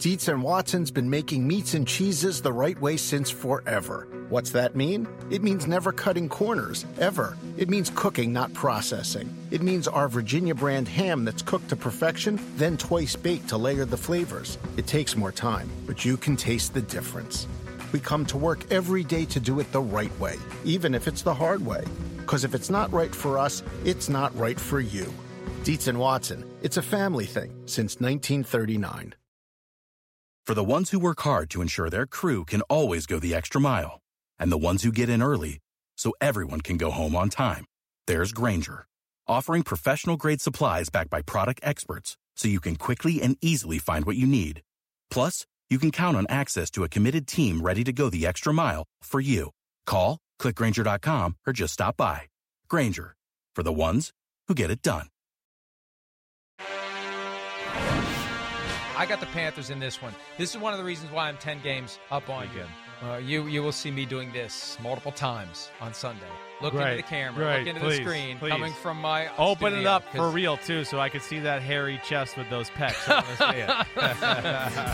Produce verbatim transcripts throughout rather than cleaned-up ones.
Dietz and Watson's been making meats and cheeses the right way since forever. What's that mean? It means never cutting corners, ever. It means cooking, not processing. It means our Virginia brand ham that's cooked to perfection, then twice baked to layer the flavors. It takes more time, but you can taste the difference. We come to work every day to do it the right way, even if it's the hard way. Because if it's not right for us, it's not right for you. Dietz and Watson, it's a family thing since nineteen thirty-nine. For the ones who work hard to ensure their crew can always go the extra mile, and the ones who get in early so everyone can go home on time, there's Grainger, offering professional-grade supplies backed by product experts so you can quickly and easily find what you need. Plus, you can count on access to a committed team ready to go the extra mile for you. Call, click Grainger dot com, or just stop by. Grainger, for the ones who get it done. I got the Panthers in this one. This is one of the reasons why I'm ten games up on you. Uh, you you will see me doing this multiple times on Sunday. Look right, into the camera, right, look into please, the screen, please. coming from my Open studio, it up for real, too, so I can see that hairy chest with those pecs. I want to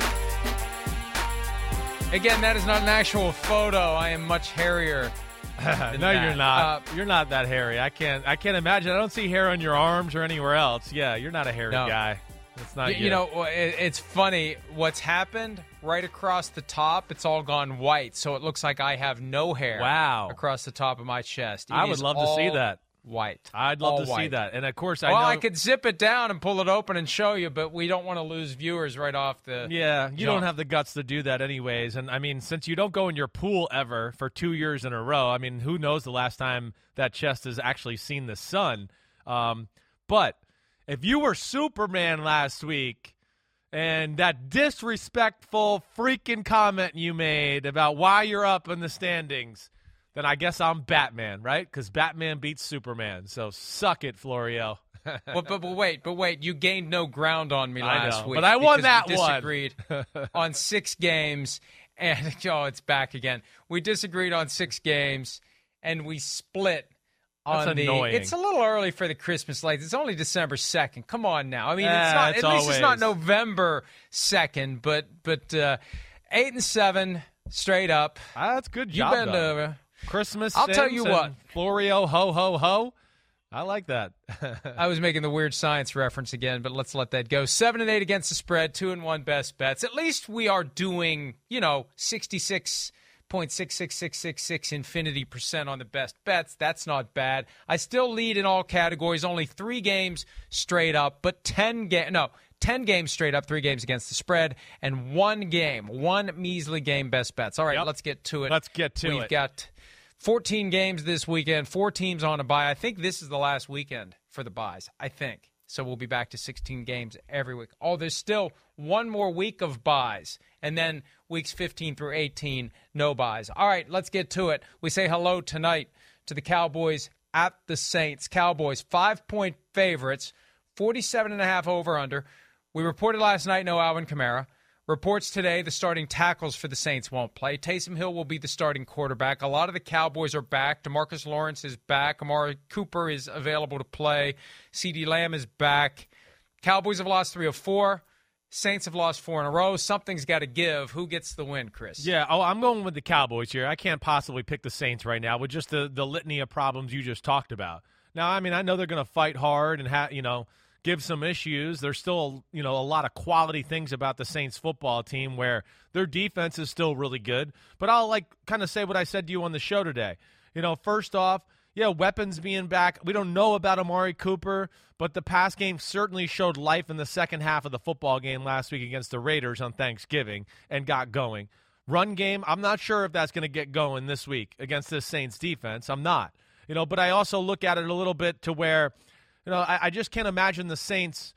see it. Again, that is not an actual photo. I am much hairier. no, that. you're not. Uh, you're not that hairy. I can't. I can't imagine. I don't see hair on your arms or anywhere else. Yeah, you're not a hairy no. guy. It's not you, you. you know, it, it's funny. What's happened right across the top, it's all gone white, so it looks like I have no hair Wow. across the top of my chest. It I would love to see that. White. I'd love all to see white. that. And, of course, I well, know. I could zip it down and pull it open and show you, but we don't want to lose viewers right off the Yeah, you jump. don't have the guts to do that anyways. And, I mean, since you don't go in your pool ever for two years in a row, I mean, who knows the last time that chest has actually seen the sun. Um, but if you were Superman last week and that disrespectful freaking comment you made about why you're up in the standings, then I guess I'm Batman, right? Because Batman beats Superman. So suck it, Florio. well, but, but wait, but wait. You gained no ground on me I last know, week. but I won because that we one. disagreed on six games, and oh, it's back again. We disagreed on six games, and we split on That's the. annoying. It's a little early for the Christmas lights. It's only December second. Come on now. I mean, Eh, it's not. it's At least it's not always. November second, but but uh, eight and seven straight up. Ah, that's a good You job, bend though. over. Christmas. I'll tell Sims you and what. Florio, ho, ho, ho. I like that. I was making the weird science reference again, but let's let that go. Seven and eight against the spread, two and one best bets. At least we are doing, you know, sixty-six point six six six six six infinity percent on the best bets. That's not bad. I still lead in all categories. Only three games straight up, but ten ga- no, ten games straight up, three games against the spread, and one game, one measly game best bets. All right, Yep. let's get to it. Let's get to We've it. got fourteen games this weekend, four teams on a bye. I think this is the last weekend for the byes, I think. So we'll be back to sixteen games every week. Oh, there's still one more week of byes, and then weeks fifteen through eighteen, no byes. All right, let's get to it. We say hello tonight to the Cowboys at the Saints. Cowboys, five-point favorites, forty-seven and a half over-under. We reported last night no Alvin Kamara. Reports today the starting tackles for the Saints won't play. Taysom Hill will be the starting quarterback. A lot of the Cowboys are back. DeMarcus Lawrence is back. Amari Cooper is available to play. CeeDee Lamb is back. Cowboys have lost three of four. Saints have lost four in a row. Something's got to give. Who gets the win, Chris? Yeah, oh, I'm going with the Cowboys here. I can't possibly pick the Saints right now with just the, the litany of problems you just talked about. Now, I mean, I know they're going to fight hard and have, you know, give some issues. There's still, you know, a lot of quality things about the Saints football team where their defense is still really good. But I'll, like, kind of say what I said to you on the show today. You know, first off, yeah, weapons being back. We don't know about Amari Cooper, but the pass game certainly showed life in the second half of the football game last week against the Raiders on Thanksgiving and got going. Run game, I'm not sure if that's going to get going this week against this Saints defense. I'm not. You know, but I also look at it a little bit to where, you know, I, I just can't imagine the Saints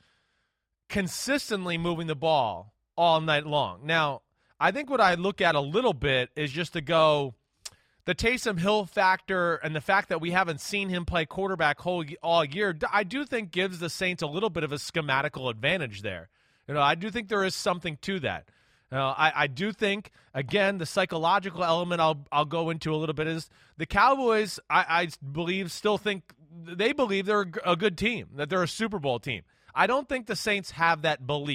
consistently moving the ball all night long. Now, I think what I look at a little bit is just to go the Taysom Hill factor and the fact that we haven't seen him play quarterback whole all year, I do think gives the Saints a little bit of a schematical advantage there. You know, I do think there is something to that. You know, I, I do think, again, the psychological element I'll I'll go into a little bit is the Cowboys, I, I believe, still think they believe they're a good team, that they're a Super Bowl team. I don't think the Saints have that belief.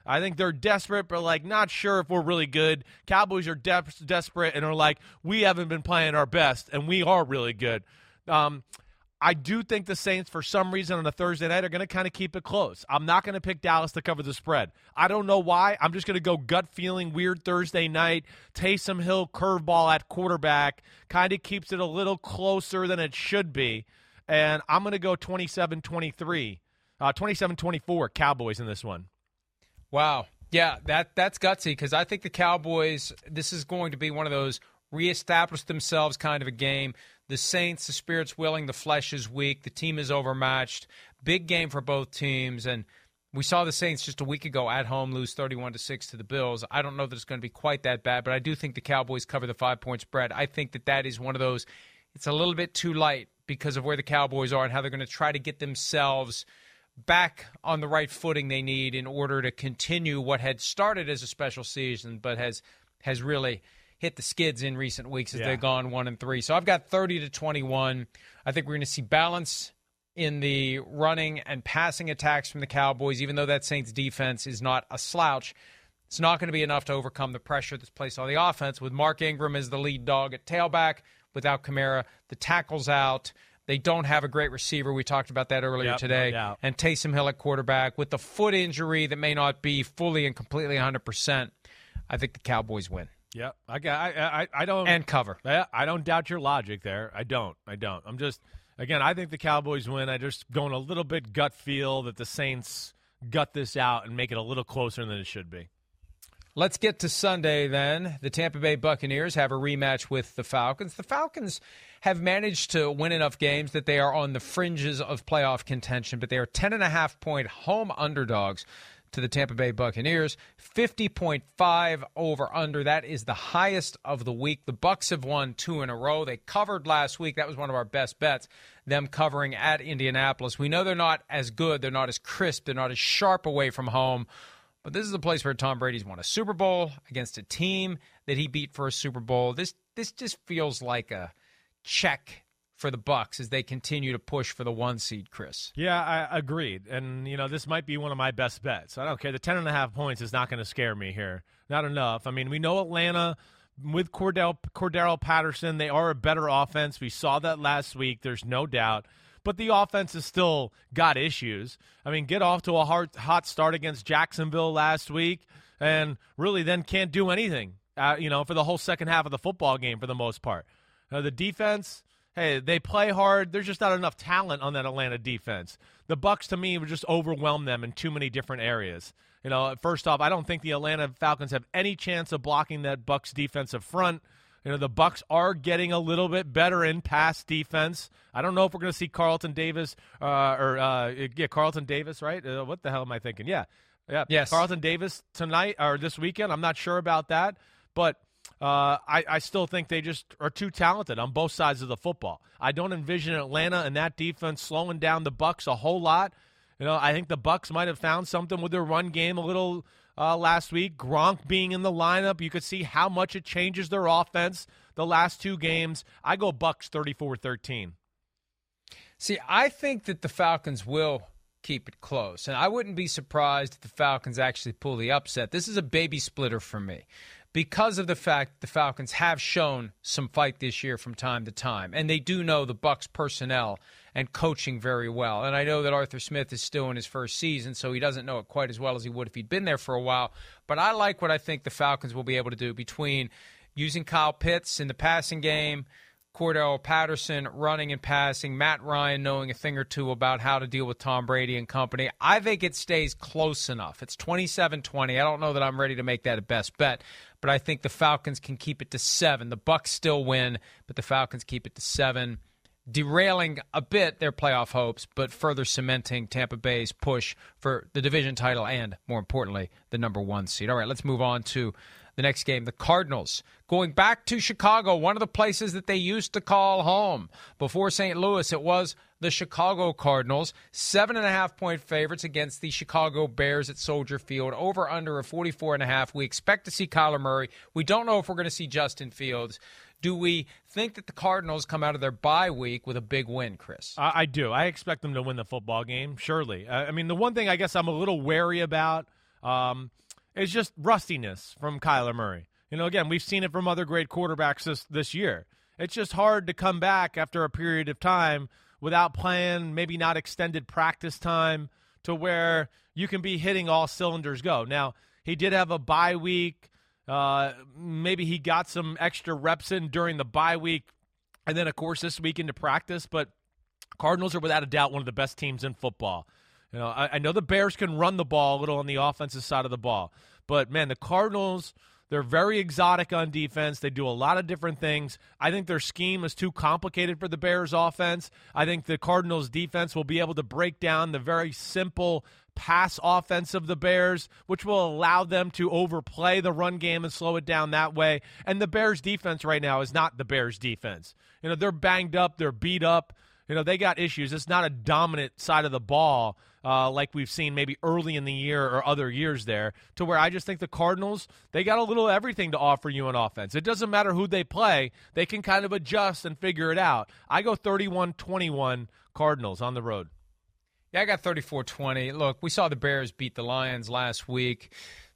I think they're desperate, but, like, not sure if we're really good. Cowboys are de- desperate and are like, we haven't been playing our best, and we are really good. Um, I do think the Saints, for some reason, on a Thursday night are going to kind of keep it close. I'm not going to pick Dallas to cover the spread. I don't know why. I'm just going to go gut feeling, weird Thursday night. Taysom Hill curveball at quarterback kind of keeps it a little closer than it should be. And I'm going to go twenty-seven twenty-three, uh, twenty-seven twenty-four Cowboys in this one. Wow. Yeah, that that's gutsy because I think the Cowboys, this is going to be one of those reestablish themselves kind of a game. The Saints, the spirit's willing, the flesh is weak. The team is overmatched. Big game for both teams. And we saw the Saints just a week ago at home lose thirty-one to six to the Bills. I don't know that it's going to be quite that bad, but I do think the Cowboys cover the five-point spread. I think that that is one of those, it's a little bit too light because of where the Cowboys are and how they're going to try to get themselves back on the right footing they need in order to continue what had started as a special season but has has really hit the skids in recent weeks as yeah. they've gone one and three. So I've got thirty to twenty-one. I think we're going to see balance in the running and passing attacks from the Cowboys, even though that Saints defense is not a slouch. It's not going to be enough to overcome the pressure that's placed on the offense with Mark Ingram as the lead dog at tailback. Without Kamara, the tackle's out. They don't have a great receiver. We talked about that earlier yep, today. No and Taysom Hill at quarterback with the foot injury that may not be fully and completely one hundred percent. I think the Cowboys win. Yep, I, I, I, I don't and cover. I, I don't doubt your logic there. I don't. I don't. I'm just again. I think the Cowboys win. I just going a little bit gut feel that the Saints gut this out and make it a little closer than it should be. Let's get to Sunday then. The Tampa Bay Buccaneers have a rematch with the Falcons. The Falcons have managed to win enough games that they are on the fringes of playoff contention, but they are ten and a half point home underdogs to the Tampa Bay Buccaneers. fifty point five over under. That is the highest of the week. The Bucs have won two in a row. They covered last week. That was one of our best bets, them covering at Indianapolis. We know they're not as good. They're not as crisp. They're not as sharp away from home. But this is a place where Tom Brady's won a Super Bowl against a team that he beat for a Super Bowl. This this just feels like a check for the Bucs as they continue to push for the one seed, Chris. Yeah, I agreed. And, you know, this might be one of my best bets. I don't care. The ten and a half points is not going to scare me here. Not enough. I mean, we know Atlanta with Cordell, Cordero Patterson, they are a better offense. We saw that last week. There's no doubt. But the offense has still got issues. I mean, get off to a hard, hot start against Jacksonville last week and really then can't do anything, uh, you know, for the whole second half of the football game for the most part. Uh, the defense, hey, they play hard. There's just not enough talent on that Atlanta defense. The Bucs, to me, would just overwhelm them in too many different areas. You know, first off, I don't think the Atlanta Falcons have any chance of blocking that Bucs defensive front. You know, the Bucs are getting a little bit better in pass defense. I don't know if we're going to see Carlton Davis uh, or uh, yeah, Carlton Davis, right? Uh, what the hell am I thinking? Yeah, yeah, yes, Carlton Davis tonight or this weekend. I'm not sure about that, but uh, I, I still think they just are too talented on both sides of the football. I don't envision Atlanta and that defense slowing down the Bucs a whole lot. You know, I think the Bucs might have found something with their run game a little. Uh, last week, Gronk being in the lineup, you could see how much it changes their offense the last two games. I go Bucs thirty-four thirteen. See, I think that the Falcons will keep it close, and I wouldn't be surprised if the Falcons actually pull the upset. This is a baby splitter for me because of the fact the Falcons have shown some fight this year from time to time, and they do know the Bucs personnel and coaching very well. And I know that Arthur Smith is still in his first season, so he doesn't know it quite as well as he would if he'd been there for a while. But I like what I think the Falcons will be able to do between using Kyle Pitts in the passing game, Cordell Patterson running and passing, Matt Ryan knowing a thing or two about how to deal with Tom Brady and company. I think it stays close enough. It's twenty-seven twenty. I don't know that I'm ready to make that a best bet, but I think the Falcons can keep it to seven. The Bucs still win, but the Falcons keep it to seven. Derailing a bit their playoff hopes, but further cementing Tampa Bay's push for the division title and, more importantly, the number one seed. All right, let's move on to the next game. The Cardinals going back to Chicago, one of the places that they used to call home. Before Saint Louis, it was the Chicago Cardinals. Seven and a half point favorites against the Chicago Bears at Soldier Field. Over under a forty-four and a half. We expect to see Kyler Murray. We don't know if we're going to see Justin Fields. Do we think that the Cardinals come out of their bye week with a big win, Chris? I, I do. I expect them to win the football game, surely. Uh, I mean, the one thing I guess I'm a little wary about um, is just rustiness from Kyler Murray. You know, again, we've seen it from other great quarterbacks this, this year. It's just hard to come back after a period of time without playing, maybe not extended practice time, to where you can be hitting all cylinders go. Now, he did have a bye week. Uh, maybe he got some extra reps in during the bye week, and then, of course, this week into practice. But Cardinals are without a doubt one of the best teams in football. You know, I, I know the Bears can run the ball a little on the offensive side of the ball, but man, the Cardinals, they're very exotic on defense. They do a lot of different things. I think their scheme is too complicated for the Bears offense. I think the Cardinals defense will be able to break down the very simple pass offense of the Bears, which will allow them to overplay the run game and slow it down that way. And the Bears defense right now is not the Bears defense. You know, they're banged up. They're beat up. You know, they got issues. It's not a dominant side of the ball uh, like we've seen maybe early in the year or other years there, to where I just think the Cardinals, they got a little everything to offer you in offense. It doesn't matter who they play. They can kind of adjust and figure it out. I go thirty-one twenty-one Cardinals on the road. Yeah, I got thirty-four twenty. Look, we saw the Bears beat the Lions last week.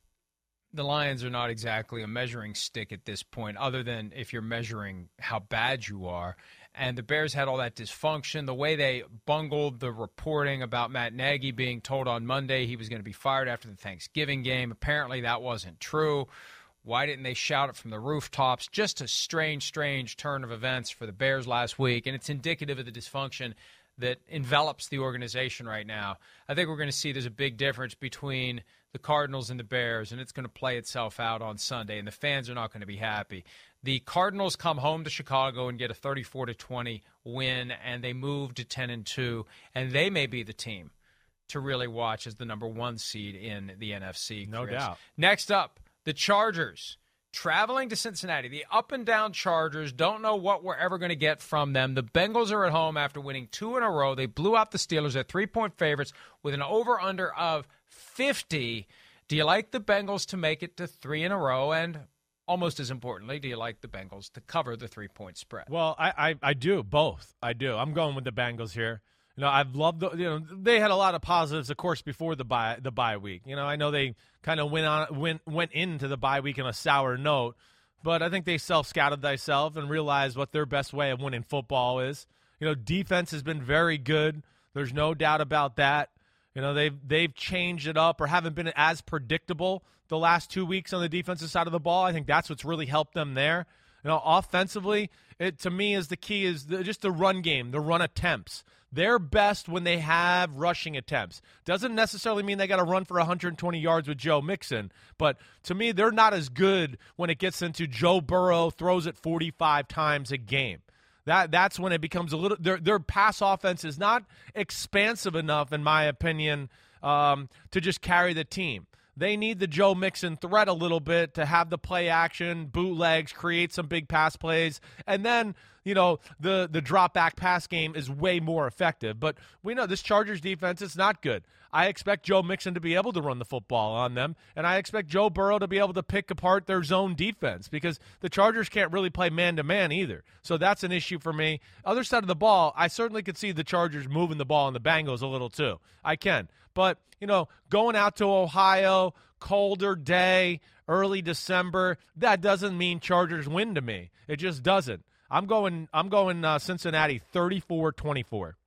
The Lions are not exactly a measuring stick at this point, other than if you're measuring how bad you are. And the Bears had all that dysfunction. The way they bungled the reporting about Matt Nagy being told on Monday he was going to be fired after the Thanksgiving game. Apparently that wasn't true. Why didn't they shout it from the rooftops? Just a strange, strange turn of events for the Bears last week, and it's indicative of the dysfunction that envelops the organization right now. I think we're going to see there's a big difference between the Cardinals and the Bears, and it's going to play itself out on Sunday, and the fans are not going to be happy. The Cardinals come home to Chicago and get a thirty-four to twenty win, and they move to ten and two, and they may be the team to really watch as the number one seed in the N F C. No Chris. doubt. Next up, the Chargers. Traveling to Cincinnati, the up-and-down Chargers, don't know what we're ever going to get from them. The Bengals are at home after winning two in a row. They blew out the Steelers at three-point favorites with an over-under of fifty. Do you like the Bengals to make it to three in a row? And almost as importantly, do you like the Bengals to cover the three-point spread? Well, I, I, I do, both. I do. I'm going with the Bengals here. You know, I've loved the, you know, they had a lot of positives, of course, before the bye the bye week. You know, I know they kind of went on went went into the bye week on a sour note, but I think they self-scouted themselves and realized what their best way of winning football is. You know, defense has been very good. There's no doubt about that. You know, they've they've changed it up or haven't been as predictable the last two weeks on the defensive side of the ball. I think that's what's really helped them there. You know, offensively, it to me is the key is the, just the run game, the run attempts. They're best when they have rushing attempts. Doesn't necessarily mean they got to run for one hundred twenty yards with Joe Mixon, but to me, they're not as good when it gets into Joe Burrow throws it forty-five times a game. That that's when it becomes a little. Their their pass offense is not expansive enough, in my opinion, um, to just carry the team. They need the Joe Mixon threat a little bit to have the play action, bootlegs, create some big pass plays, and then, you know, the, the drop-back pass game is way more effective. But we know this Chargers defense is not good. I expect Joe Mixon to be able to run the football on them, and I expect Joe Burrow to be able to pick apart their zone defense because the Chargers can't really play man-to-man either. So that's an issue for me. Other side of the ball, I certainly could see the Chargers moving the ball and the Bengals a little too. I can. But, you know, going out to Ohio, colder day, early December, that doesn't mean Chargers win to me. It just doesn't. I'm going I'm going uh, Cincinnati thirty-four twenty-four.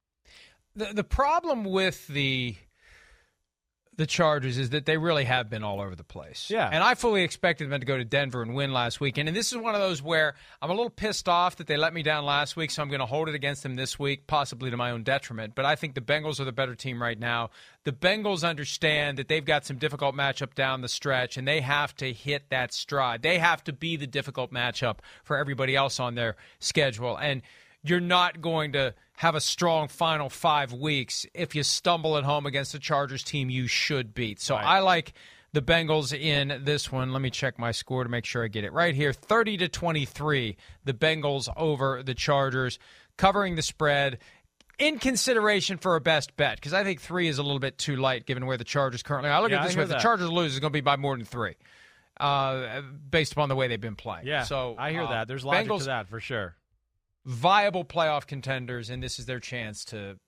The the problem with the the Chargers is that they really have been all over the place. Yeah. And I fully expected them to go to Denver and win last weekend. And this is one of those where I'm a little pissed off that they let me down last week, so I'm going to hold it against them this week, possibly to my own detriment. But I think the Bengals are the better team right now. The Bengals understand that they've got some difficult matchup down the stretch, and they have to hit that stride. They have to be the difficult matchup for everybody else on their schedule. And you're not going to have a strong final five weeks if you stumble at home against a Chargers team you should beat. So right. I like the Bengals in this one. Let me check my score to make sure I get it right here. thirty to twenty-three, the Bengals over the Chargers, covering the spread in consideration for a best bet, because I think three is a little bit too light given where the Chargers currently are. I look yeah, at this way. If the Chargers lose, it's going to be by more than three, uh, based upon the way they've been playing. Yeah, so I hear uh, that. There's logic Bengals, to that for sure. Viable playoff contenders, and this is their chance to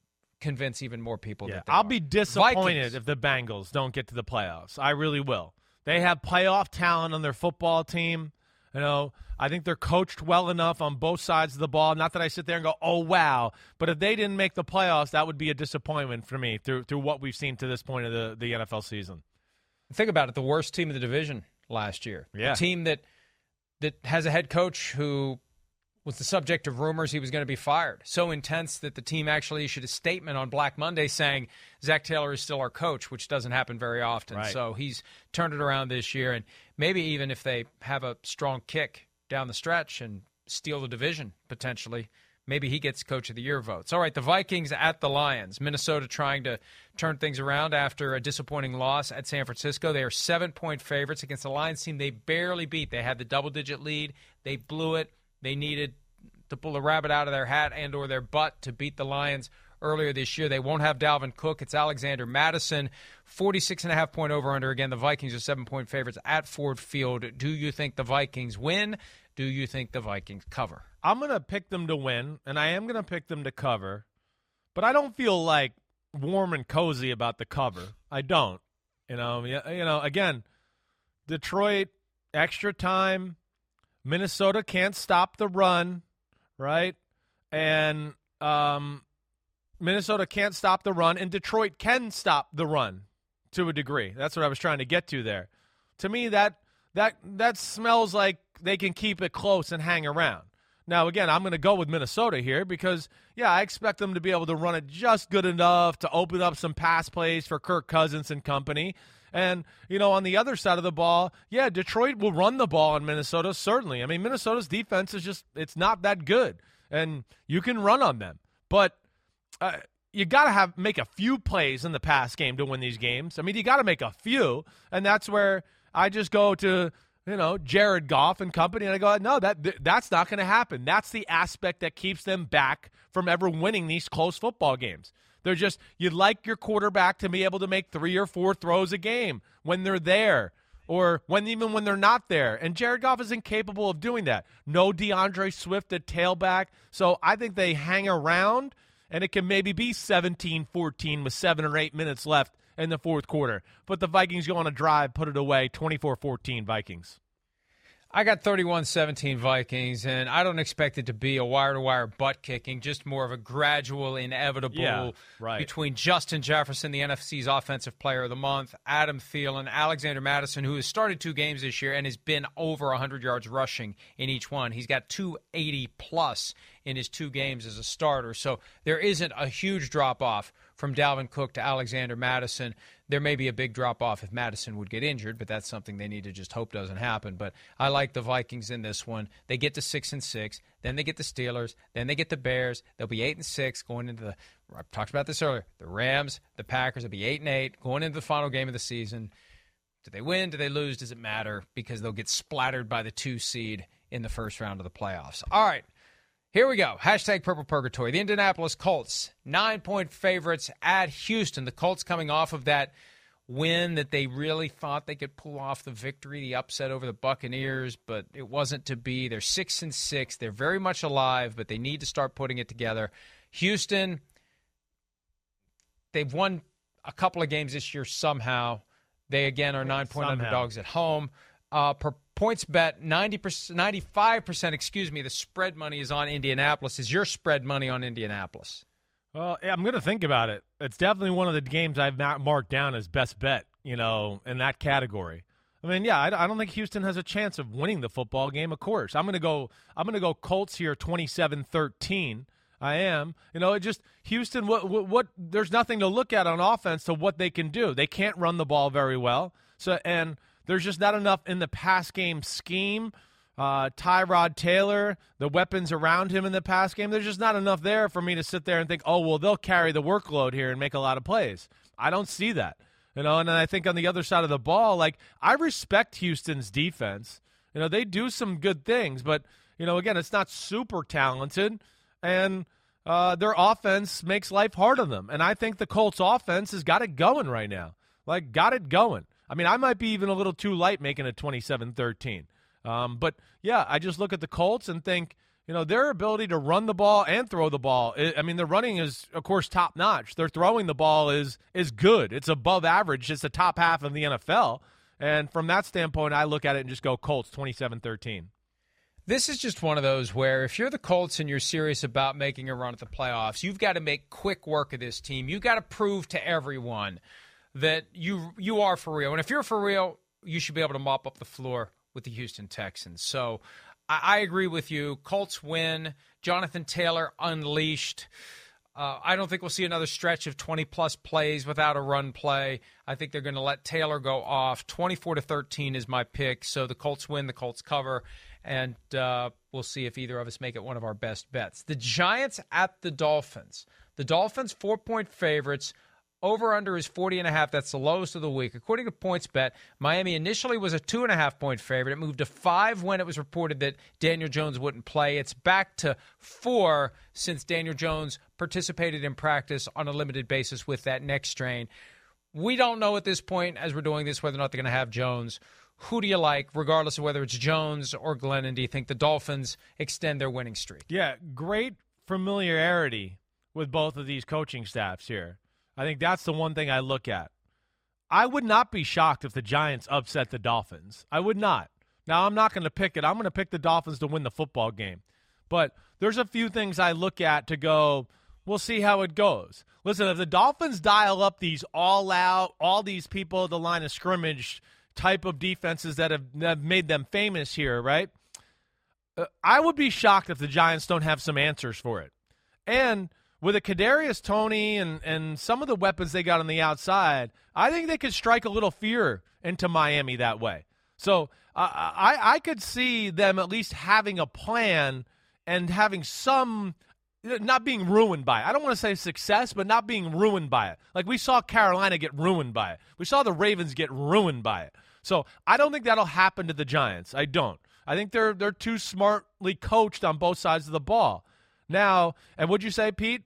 convince even more people Yeah, that they I'll are. be disappointed Vikings. if the Bengals don't get to the playoffs. I really will. They have playoff talent on their football team. You know, I think they're coached well enough on both sides of the ball. Not that I sit there and go, oh, wow. But if they didn't make the playoffs, that would be a disappointment for me through through what we've seen to this point of the, the N F L season. Think about it, the worst team in the division last year. Yeah. A team that that has a head coach who was the subject of rumors he was going to be fired. So intense that the team actually issued a statement on Black Monday saying Zach Taylor is still our coach, which doesn't happen very often. Right. So he's turned it around this year. And maybe even if they have a strong kick down the stretch and steal the division potentially, maybe he gets Coach of the Year votes. All right, the Vikings at the Lions. Minnesota trying to turn things around after a disappointing loss at San Francisco. They are seven-point favorites against the Lions team they barely beat. They had the double-digit lead. They blew it. They needed to pull a rabbit out of their hat and or their butt to beat the Lions earlier this year. They won't have Dalvin Cook. It's Alexander Mattison. forty-six and a half point over-under. Again, the Vikings are seven-point favorites at Ford Field. Do you think the Vikings win? Do you think the Vikings cover? I'm going to pick them to win, and I am going to pick them to cover. But I don't feel like warm and cozy about the cover. I don't. You know, you know. Again, Detroit, extra time. Minnesota can't stop the run, right? And um, Minnesota can't stop the run, and Detroit can stop the run to a degree. That's what I was trying to get to there. To me, that that that smells like they can keep it close and hang around. Now, again, I'm going to go with Minnesota here because, yeah, I expect them to be able to run it just good enough to open up some pass plays for Kirk Cousins and company. And, you know, on the other side of the ball, yeah, Detroit will run the ball in Minnesota, certainly. I mean, Minnesota's defense is just, it's not that good. And you can run on them. But uh, you got to have make a few plays in the pass game to win these games. I mean, you got to make a few. And that's where I just go to, you know, Jared Goff and company, and I go, no, that th- that's not going to happen. That's the aspect that keeps them back from ever winning these close football games. They're just, you'd like your quarterback to be able to make three or four throws a game when they're there or when even when they're not there. And Jared Goff is incapable of doing that. No DeAndre Swift at tailback. So I think they hang around, and it can maybe be seventeen fourteen with seven or eight minutes left in the fourth quarter. But the Vikings go on a drive, put it away, twenty-four fourteen Vikings. I got thirty-one seventeen Vikings, and I don't expect it to be a wire-to-wire butt-kicking, just more of a gradual, inevitable yeah, right. between Justin Jefferson, the N F C's Offensive Player of the Month, Adam Thielen, Alexander Mattison, who has started two games this year and has been over one hundred yards rushing in each one. He's got two eighty plus in his two games as a starter, so there isn't a huge drop-off from Dalvin Cook to Alexander Mattison. There may be a big drop-off if Madison would get injured, but that's something they need to just hope doesn't happen. But I like the Vikings in this one. They get to six and six, then they get the Steelers, then they get the Bears. They'll be eight and six going into the. I talked about this earlier. The Rams, the Packers will be eight and eight going into the final game of the season. Do they win? Do they lose? Does it matter? Because they'll get splattered by the two seed in the first round of the playoffs. All right. Here we go. Hashtag Purple Purgatory. The Indianapolis Colts, nine-point favorites at Houston. The Colts coming off of that win that they really thought they could pull off the victory, the upset over the Buccaneers, but it wasn't to be. They're six and six. They're very much alive, but they need to start putting it together. Houston, they've won a couple of games this year somehow. They, again, are nine-point somehow. underdogs at home. Uh, per points bet, ninety percent, ninety-five percent, excuse me, the spread money is on Indianapolis. Is your spread money on Indianapolis? Well, yeah, I'm going to think about it. It's definitely one of the games I've not marked down as best bet, you know, in that category. I mean, yeah, I, I don't think Houston has a chance of winning the football game, of course. I'm going to go I'm going to go Colts here twenty-seven thirteen. I am. You know, it just Houston, what, what, what there's nothing to look at on offense to what they can do. They can't run the ball very well. So and there's just not enough in the pass game scheme. Uh, Tyrod Taylor, the weapons around him in the pass game, there's just not enough there for me to sit there and think, oh, well, they'll carry the workload here and make a lot of plays. I don't see that. You know, and then I think on the other side of the ball, like, I respect Houston's defense. You know, they do some good things, but, you know, again, it's not super talented, and uh, their offense makes life hard on them. And I think the Colts offense has got it going right now. Like, got it going. I mean, I might be even a little too light making it twenty-seven thirteen. Um, but, yeah, I just look at the Colts and think, you know, their ability to run the ball and throw the ball, I mean, their running is, of course, top-notch. Their throwing the ball is is good. It's above average. It's the top half of the N F L. And from that standpoint, I look at it and just go Colts twenty-seven thirteen. This is just one of those where if you're the Colts and you're serious about making a run at the playoffs, you've got to make quick work of this team. You've got to prove to everyone that you you are for real. And if you're for real, you should be able to mop up the floor with the Houston Texans. So I, I agree with you. Colts win. Jonathan Taylor unleashed. Uh, I don't think we'll see another stretch of twenty-plus plays without a run play. I think they're going to let Taylor go off. twenty-four to thirteen is my pick. So the Colts win, the Colts cover, and uh, we'll see if either of us make it one of our best bets. The Giants at the Dolphins. The Dolphins, four-point favorites. Over-under is forty and a half. That's the lowest of the week. According to PointsBet, Miami initially was a two and a half point favorite. It moved to five when it was reported that Daniel Jones wouldn't play. It's back to four since Daniel Jones participated in practice on a limited basis with that neck strain. We don't know at this point, as we're doing this, whether or not they're going to have Jones. Who do you like, regardless of whether it's Jones or Glennon? Do you think the Dolphins extend their winning streak? Yeah, great familiarity with both of these coaching staffs here. I think that's the one thing I look at. I would not be shocked if the Giants upset the Dolphins. I would not. Now, I'm not going to pick it. I'm going to pick the Dolphins to win the football game. But there's a few things I look at to go, we'll see how it goes. Listen, if the Dolphins dial up these all-out, all these people at the line of scrimmage type of defenses that have, that have made them famous here, right? Uh, I would be shocked if the Giants don't have some answers for it. And with a Kadarius Toney and, and some of the weapons they got on the outside, I think they could strike a little fear into Miami that way. So uh, I, I could see them at least having a plan and having some, not being ruined by it. I don't want to say success, but not being ruined by it. Like we saw Carolina get ruined by it. We saw the Ravens get ruined by it. So I don't think that'll happen to the Giants. I don't. I think they're they're too smartly coached on both sides of the ball. Now, and what'd you say, Pete?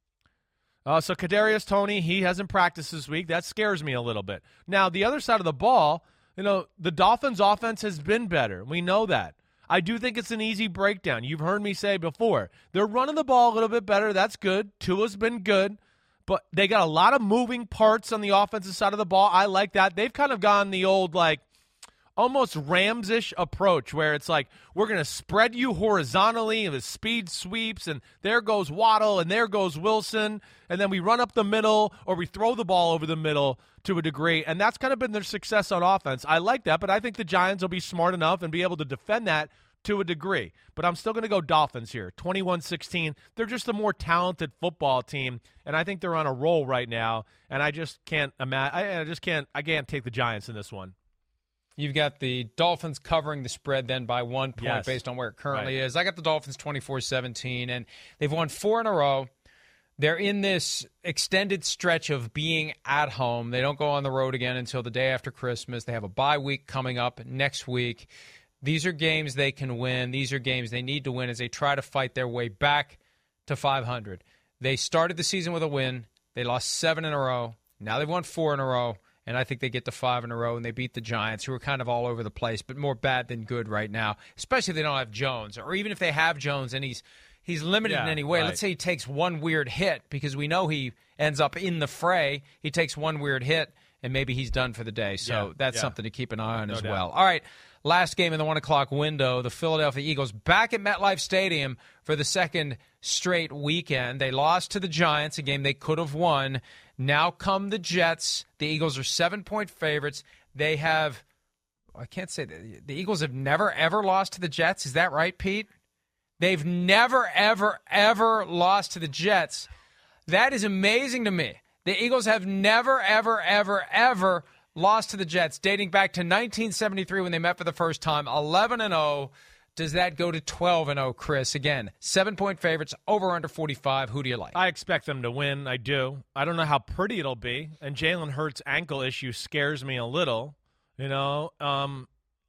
Uh, so Kadarius Toney, he hasn't practiced this week. That scares me a little bit. Now, the other side of the ball, you know, the Dolphins' offense has been better. We know that. I do think it's an easy breakdown. You've heard me say before. They're running the ball a little bit better. That's good. Tua's been good. But they got a lot of moving parts on the offensive side of the ball. I like that. They've kind of gone the old, like, almost Rams-ish approach where it's like we're going to spread you horizontally with speed sweeps, and there goes Waddle, and there goes Wilson, and then we run up the middle or we throw the ball over the middle to a degree, and that's kind of been their success on offense. I like that, but I think the Giants will be smart enough and be able to defend that to a degree. But I'm still going to go Dolphins here, twenty-one sixteen. They're just a more talented football team, and I think they're on a roll right now, and I just can't imagine. I just can't. I can't take the Giants in this one. You've got the Dolphins covering the spread then by one point yes. based on where it currently right. is. I got the Dolphins twenty-four seventeen, and they've won four in a row. They're in this extended stretch of being at home. They don't go on the road again until the day after Christmas. They have a bye week coming up next week. These are games they can win. These are games they need to win as they try to fight their way back to five hundred. They started the season with a win. They lost seven in a row. Now they've won four in a row. And I think they get to five in a row, and they beat the Giants, who are kind of all over the place, but more bad than good right now, especially if they don't have Jones. Or even if they have Jones and he's he's limited yeah, in any way. right. Let's say he takes one weird hit, because we know he ends up in the fray. He takes one weird hit, and maybe he's done for the day. So yeah, that's yeah. something to keep an eye on No as doubt. well. All right, last game in the one o'clock window, the Philadelphia Eagles back at MetLife Stadium for the second straight weekend. They lost to the Giants, a game they could have won. Now come the Jets. The Eagles are seven-point favorites. They have, I can't say that. The Eagles have never, ever lost to the Jets. Is that right, Pete? They've never, ever, ever lost to the Jets. That is amazing to me. The Eagles have never, ever, ever, ever lost to the Jets, dating back to nineteen seventy-three when they met for the first time, eleven and oh. Does that go to twelve and oh, Chris? Again, seven-point favorites, over under forty-five. Who do you like? I expect them to win. I do. I don't know how pretty it'll be. And Jalen Hurts' ankle issue scares me a little. You know, um,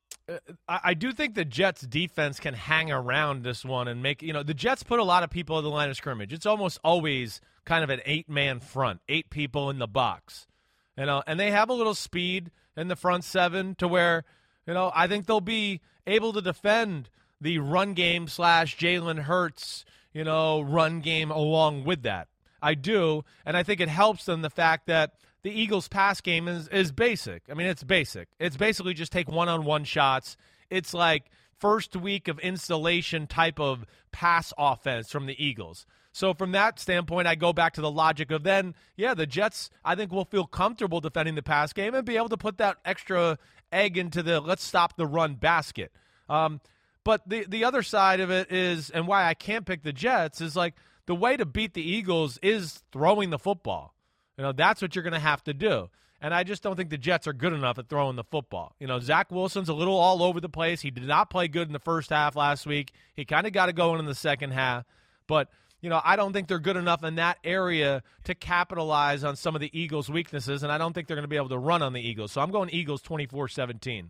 I, I do think the Jets' defense can hang around this one and make, you know, the Jets put a lot of people in the line of scrimmage. It's almost always kind of an eight-man front, eight people in the box. You know, and they have a little speed in the front seven to where, you know, I think they'll be able to defend the run game slash Jalen Hurts, you know, run game along with that. I do, and I think it helps them the fact that the Eagles' pass game is, is basic. I mean, it's basic. It's basically just take one-on-one shots. It's like first week of installation type of pass offense from the Eagles. So from that standpoint, I go back to the logic of then, yeah, the Jets, I think, will feel comfortable defending the pass game and be able to put that extra egg into the let's stop the run basket. Um, but the, the other side of it is, and why I can't pick the Jets, is like the way to beat the Eagles is throwing the football. You know, that's what you're going to have to do. And I just don't think the Jets are good enough at throwing the football. You know, Zach Wilson's a little all over the place. He did not play good in the first half last week. He kind of got it going in the second half. But, you know, I don't think they're good enough in that area to capitalize on some of the Eagles' weaknesses, and I don't think they're going to be able to run on the Eagles. So I'm going Eagles twenty-four seventeen.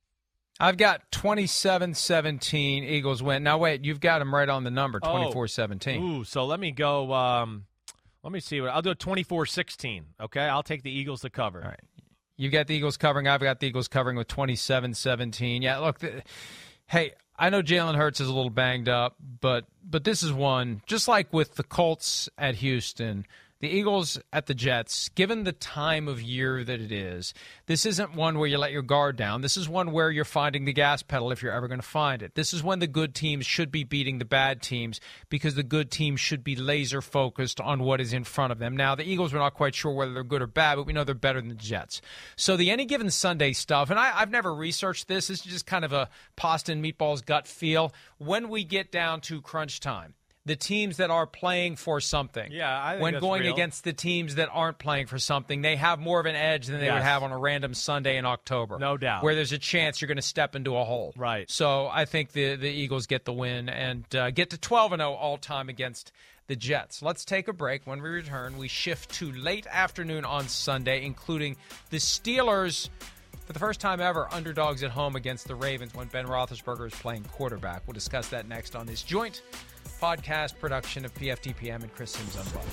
I've got twenty-seven seventeen Eagles win. Now, wait, you've got them right on the number, twenty-four seventeen. Oh, ooh, so let me go um, – Let me see. What I'll do a twenty-four sixteen, okay? I'll take the Eagles to cover. All right. You got the Eagles covering. I've got the Eagles covering with twenty-seven seventeen. Yeah, look, the, hey, I know Jalen Hurts is a little banged up, but but this is one, just like with the Colts at Houston, the Eagles at the Jets, given the time of year that it is, this isn't one where you let your guard down. This is one where you're finding the gas pedal if you're ever going to find it. This is when the good teams should be beating the bad teams because the good teams should be laser focused on what is in front of them. Now, the Eagles, we're not quite sure whether they're good or bad, but we know they're better than the Jets. So the Any Given Sunday stuff, and I, I've never researched this. It's just kind of a pasta and meatballs gut feel. When we get down to crunch time, the teams that are playing for something, yeah, I think when that's going real. against the teams that aren't playing for something, they have more of an edge than they Yes. would have on a random Sunday in October. No doubt. Where there's a chance you're going to step into a hole. Right. So I think the, the Eagles get the win and uh, get to twelve and oh all-time against the Jets. Let's take a break. When we return, we shift to late afternoon on Sunday, including the Steelers, for the first time ever, underdogs at home against the Ravens when Ben Roethlisberger is playing quarterback. We'll discuss that next on this joint podcast production of P F T P M and Chris Sims Unblocked.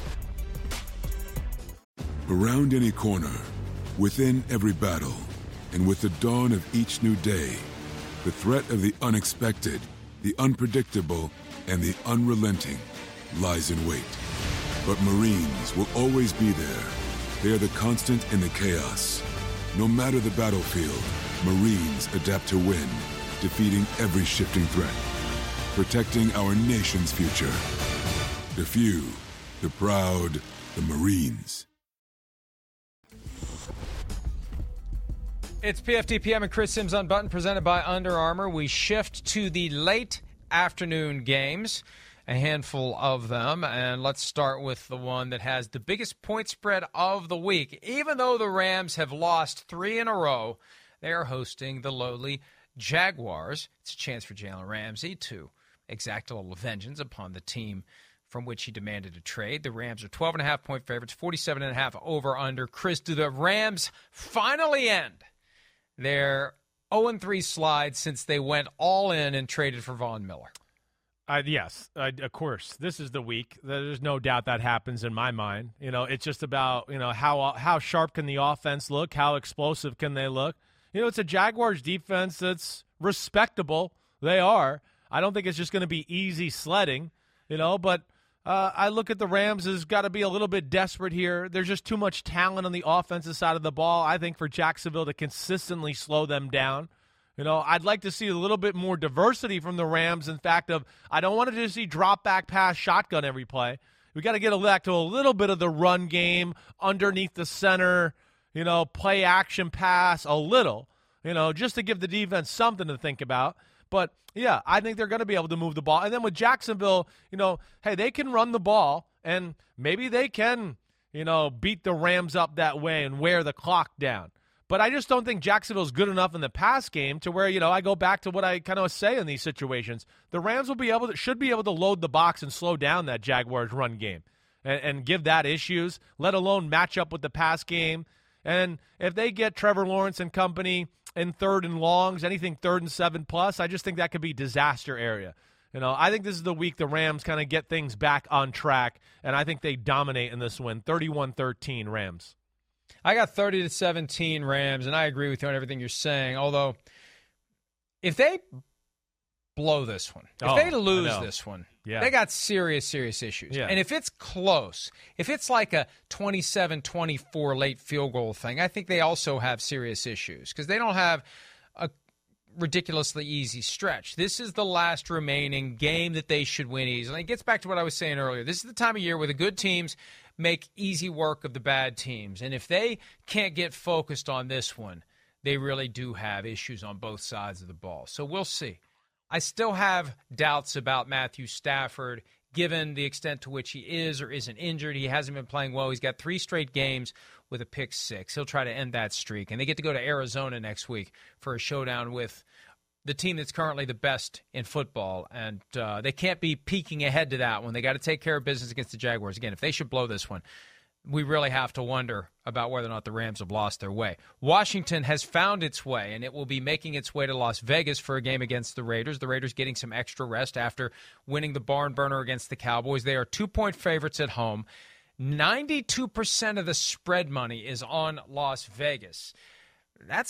Around any corner, within every battle, and with the dawn of each new day, the threat of the unexpected, the unpredictable, and the unrelenting lies in wait. But Marines will always be there. They are the constant in the chaos. No matter the battlefield, Marines adapt to win, defeating every shifting threat. Protecting our nation's future. The few, the proud, the Marines. It's P F T P M and Chris Sims Unbuttoned, presented by Under Armour. We shift to the late afternoon games, a handful of them, and let's start with the one that has the biggest point spread of the week. Even though the Rams have lost three in a row, they are hosting the lowly Jaguars. It's a chance for Jalen Ramsey to exact a little vengeance upon the team from which he demanded a trade. The Rams are twelve and a half point favorites, forty-seven and a half over under. Chris, do the Rams finally end their oh and three slide since they went all in and traded for Von Miller? Uh, yes, uh, of course. This is the week. There's no doubt that happens in my mind. You know, it's just about, you know, how how sharp can the offense look? How explosive can they look? You know, it's a Jaguars defense that's respectable. They are. I don't think it's just going to be easy sledding, you know, but uh, I look at the Rams as got to be a little bit desperate here. There's just too much talent on the offensive side of the ball, I think, for Jacksonville to consistently slow them down. You know, I'd like to see a little bit more diversity from the Rams. In fact, of I don't want to just see drop back pass shotgun every play. We got to get back to a little bit of the run game underneath the center, you know, play action pass a little, you know, just to give the defense something to think about. But, yeah, I think they're going to be able to move the ball. And then with Jacksonville, you know, hey, they can run the ball, and maybe they can, you know, beat the Rams up that way and wear the clock down. But I just don't think Jacksonville's good enough in the pass game to where, you know, I go back to what I kind of say in these situations. The Rams will be able to, should be able to load the box and slow down that Jaguars run game and, and give that issues, let alone match up with the pass game. And if they get Trevor Lawrence and company in third and longs, anything third and seven plus, I just think that could be disaster area. You know, I think this is the week the Rams kind of get things back on track, and I think they dominate in this win, thirty-one thirteen Rams. I got thirty to seventeen Rams, and I agree with you on everything you're saying. Although, if they blow this one, if Oh, they lose I know. this one, Yeah. they got serious, serious issues. Yeah. And if it's close, if it's like a twenty-seven twenty-four late field goal thing, I think they also have serious issues because they don't have a ridiculously easy stretch. This is the last remaining game that they should win easily. It gets back to what I was saying earlier. This is the time of year where the good teams make easy work of the bad teams. And if they can't get focused on this one, they really do have issues on both sides of the ball. So we'll see. I still have doubts about Matthew Stafford, given the extent to which he is or isn't injured. He hasn't been playing well. He's got three straight games with a pick six. He'll try to end that streak. And they get to go to Arizona next week for a showdown with the team that's currently the best in football. And uh, they can't be peeking ahead to that one. They got to take care of business against the Jaguars. Again, if they should blow this one, we really have to wonder about whether or not the Rams have lost their way. Washington has found its way, and it will be making its way to Las Vegas for a game against the Raiders. The Raiders getting some extra rest after winning the barn burner against the Cowboys. They are two-point favorites at home. ninety-two percent of the spread money is on Las Vegas. That's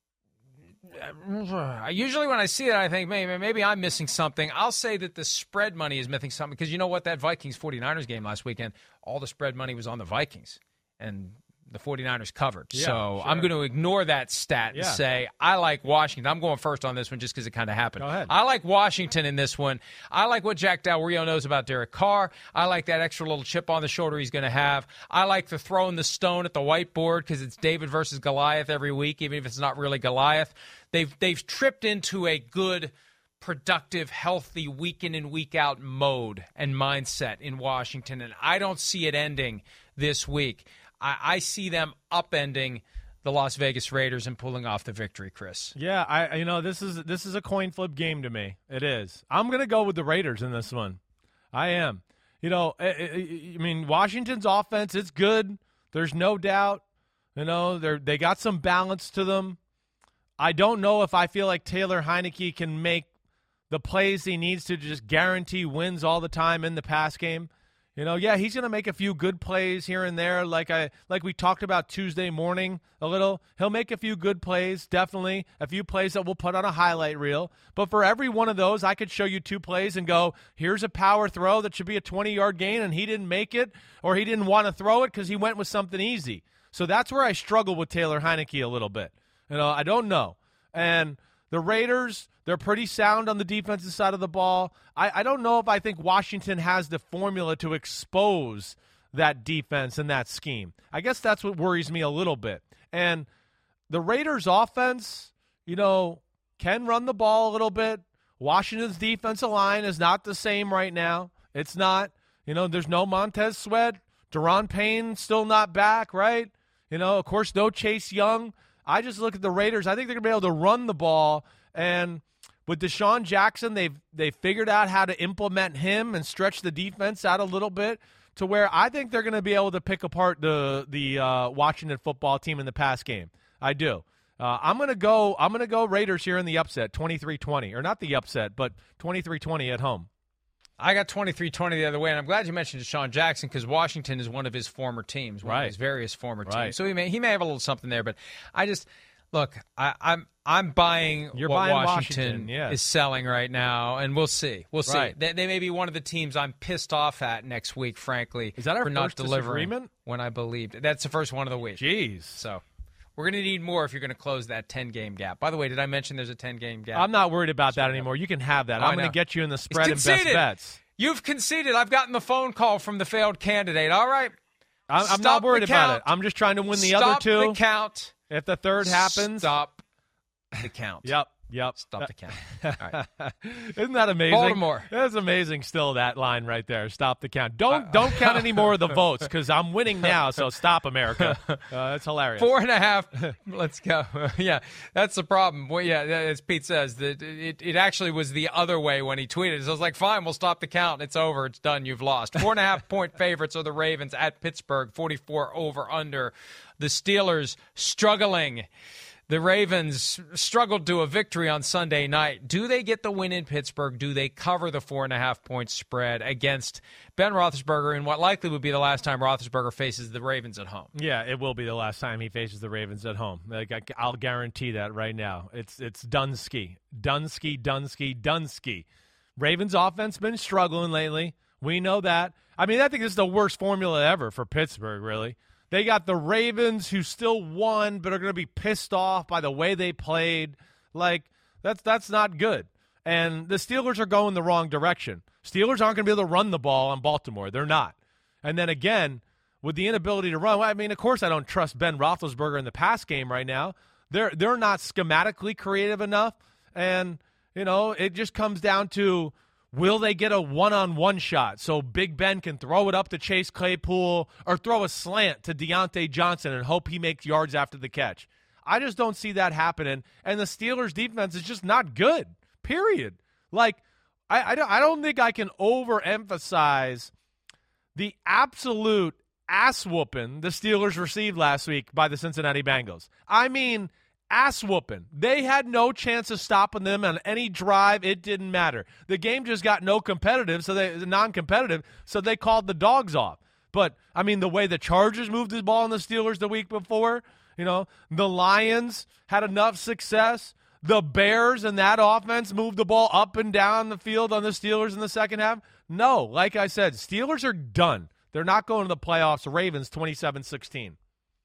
usually when I see that, I think, maybe, maybe I'm missing something. I'll say that the spread money is missing something because you know what? That Vikings forty-niners game last weekend, all the spread money was on the Vikings, and the forty-niners covered. Yeah, so sure. I'm going to ignore that stat Yeah. and say I like Washington. I'm going first on this one just because it kind of happened. Go ahead. I like Washington in this one. I like what Jack Del Rio knows about Derek Carr. I like that extra little chip on the shoulder he's going to have. I like the throwing the stone at the whiteboard because it's David versus Goliath every week, even if it's not really Goliath. They've they've tripped into a good, productive, healthy week in and week out mode and mindset in Washington, and I don't see it ending this week. I, I see them upending the Las Vegas Raiders and pulling off the victory, Chris. Yeah, I you know this is this is a coin flip game to me. It is. I'm going to go with the Raiders in this one. I am. You know, I, I, I mean Washington's offense, it's good. There's no doubt. You know, they they got some balance to them. I don't know if I feel like Taylor Heineke can make the plays he needs to just guarantee wins all the time in the pass game. You know, yeah, he's going to make a few good plays here and there, like I like we talked about Tuesday morning a little. He'll make a few good plays, definitely, a few plays that we'll put on a highlight reel. But for every one of those, I could show you two plays and go, here's a power throw that should be a twenty-yard gain, and he didn't make it, or he didn't want to throw it because he went with something easy. So that's where I struggle with Taylor Heineke a little bit. You know, I don't know. And the Raiders, they're pretty sound on the defensive side of the ball. I, I don't know if I think Washington has the formula to expose that defense and that scheme. I guess that's what worries me a little bit. And the Raiders' offense, you know, can run the ball a little bit. Washington's defensive line is not the same right now. It's not. You know, there's no Montez Sweat. Deron Payne still not back, right? You know, of course, no Chase Young. I just look at the Raiders. I think they're going to be able to run the ball. And with Deshaun Jackson, they've they figured out how to implement him and stretch the defense out a little bit to where I think they're going to be able to pick apart the the uh, Washington football team in the pass game. I do. Uh, I'm going to go I'm going to go Raiders here in the upset, twenty-three twenty. Or not the upset, but twenty-three twenty at home. I got twenty-three twenty the other way, and I'm glad you mentioned Deshaun Jackson because Washington is one of his former teams, one right. of his various former right. teams. So he may he may have a little something there, but I just look, I, I'm I'm buying You're what buying Washington, Washington yes. is selling right now, and we'll see. We'll see. Right. They, they may be one of the teams I'm pissed off at next week, frankly, Is that our for not first delivering disagreement? when I believed. That's the first one of the week. Jeez. So we're going to need more if you're going to close that ten-game gap. By the way, did I mention there's a ten-game gap? I'm not worried about that anymore. You can have that. Oh, I'm I going know. to get you in the spread and It's best conceded. bets. You've conceded. I've gotten the phone call from the failed candidate. All right. I'm, I'm Stop not worried the about count. it. I'm just trying to win the Stop other two. the count. If the third happens. Stop the count. Yep. Yep. Stop the count. All right. Isn't that amazing? Baltimore. That's amazing still, that line right there. Stop the count. Don't don't count any more of the votes because I'm winning now, so stop, America. Uh, that's hilarious. Four and a half. Let's go. Yeah, that's the problem. Well, yeah, as Pete says, that it, it actually was the other way when he tweeted. So I was like, fine, we'll stop the count. It's over. It's done. You've lost. Four and a half point favorites are the Ravens at Pittsburgh, forty-four over under. The Steelers struggling. The Ravens struggled to a victory on Sunday night. Do they get the win in Pittsburgh? Do they cover the four and a half point spread against Ben Roethlisberger in what likely would be the last time Roethlisberger faces the Ravens at home? Yeah, it will be the last time he faces the Ravens at home. Like, I, I'll guarantee that right now. It's it's Dunsky, Dunsky, Dunsky, Dunsky. Ravens offense been struggling lately. We know that. I mean, I think this is the worst formula ever for Pittsburgh, really. They got the Ravens who still won but are going to be pissed off by the way they played. Like, that's that's not good. And the Steelers are going the wrong direction. Steelers aren't going to be able to run the ball on Baltimore. They're not. And then again, with the inability to run, well, I mean, of course I don't trust Ben Roethlisberger in the pass game right now. They're they're not schematically creative enough. And, you know, it just comes down to, will they get a one-on-one shot so Big Ben can throw it up to Chase Claypool or throw a slant to Deontay Johnson and hope he makes yards after the catch? I just don't see that happening. And the Steelers' defense is just not good, period. Like, I, I, don't, I don't think I can overemphasize the absolute ass-whooping the Steelers received last week by the Cincinnati Bengals. I mean, ass-whooping. They had no chance of stopping them on any drive. It didn't matter. The game just got no competitive, so they non-competitive, so they called the dogs off. But, I mean, the way the Chargers moved the ball on the Steelers the week before, you know, the Lions had enough success. The Bears and that offense moved the ball up and down the field on the Steelers in the second half. No, like I said, Steelers are done. They're not going to the playoffs. Ravens twenty-seven sixteen.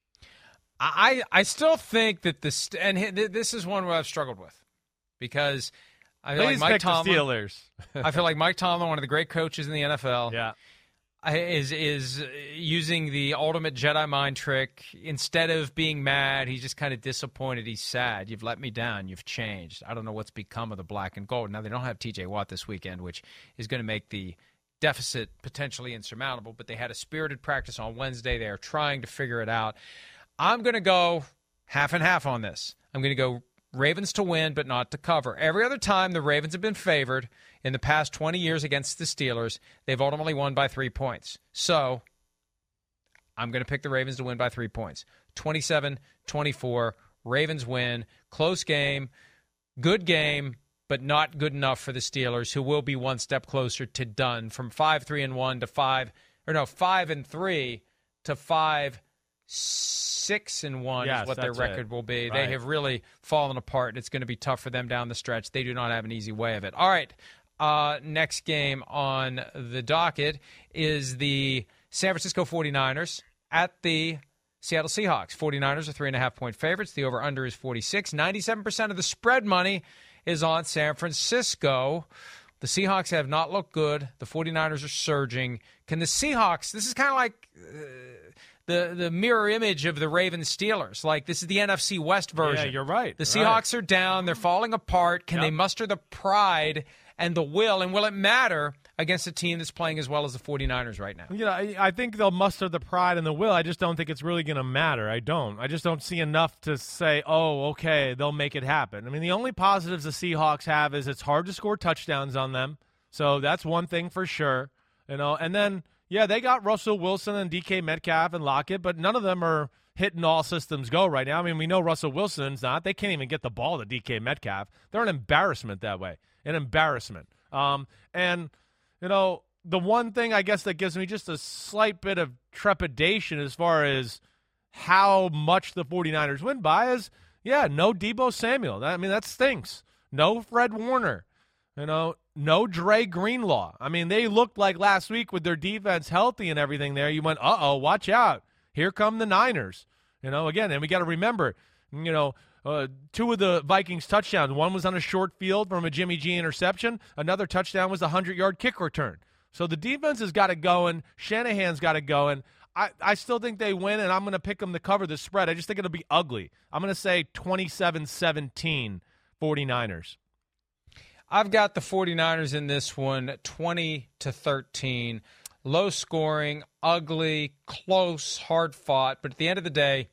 I I still think that this and this is one where I've struggled with because I feel Please like Mike pick Tomlin. The Steelers. I feel like Mike Tomlin, one of the great coaches in the N F L, yeah, is is using the ultimate Jedi mind trick. Instead of being mad, he's just kind of disappointed. He's sad. You've let me down. You've changed. I don't know what's become of the black and gold. Now they don't have T J Watt this weekend, which is going to make the deficit potentially insurmountable. But they had a spirited practice on Wednesday. They are trying to figure it out. I'm going to go half and half on this. I'm going to go Ravens to win, but not to cover. Every other time the Ravens have been favored in the past twenty years against the Steelers, they've ultimately won by three points. So I'm going to pick the Ravens to win by three points. twenty-seven twenty-four, Ravens win. Close game, good game, but not good enough for the Steelers, who will be one step closer to done. From five three and one to five, or no, five and three to five six and one yes, is what their record it. will be. Right. They have really fallen apart, and it's going to be tough for them down the stretch. They do not have an easy way of it. All right, uh, next game on the docket is the San Francisco forty-niners at the Seattle Seahawks. forty-niners are three and a half point favorites. The over-under is forty-six. ninety-seven percent of the spread money is on San Francisco. The Seahawks have not looked good. The forty-niners are surging. Can the Seahawks, this is kind of like uh, the, the mirror image of the Ravens Steelers. Like, this is the N F C West version. Yeah, you're right. The Seahawks right. are down. They're falling apart. Can yep. they muster the pride and the will? And will it matter against a team that's playing as well as the forty-niners right now? You know, I, I think they'll muster the pride and the will. I just don't think it's really going to matter. I don't. I just don't see enough to say, oh, okay, they'll make it happen. I mean, the only positives the Seahawks have is it's hard to score touchdowns on them. So that's one thing for sure. You know, and then, yeah, they got Russell Wilson and D K Metcalf and Lockett, but none of them are hitting all systems go right now. I mean, we know Russell Wilson's not. They can't even get the ball to D K Metcalf. They're an embarrassment that way. An embarrassment. Um, and, you know, the one thing I guess that gives me just a slight bit of trepidation as far as how much the forty-niners win by is, yeah, no Deebo Samuel. I mean, that stinks. No Fred Warner. You know, no Dre Greenlaw. I mean, they looked like last week with their defense healthy and everything there. You went, uh-oh, watch out. Here come the Niners. You know, again, and we got to remember, you know, uh, two of the Vikings touchdowns. One was on a short field from a Jimmy G interception. Another touchdown was a hundred-yard kick return. So the defense has got it going. Shanahan's got it going. I, I still think they win, and I'm going to pick them to cover the spread. I just think it'll be ugly. I'm going to say twenty-seven seventeen forty-niners. I've got the forty-niners in this one, twenty to thirteen. Low scoring, ugly, close, hard fought. But at the end of the day,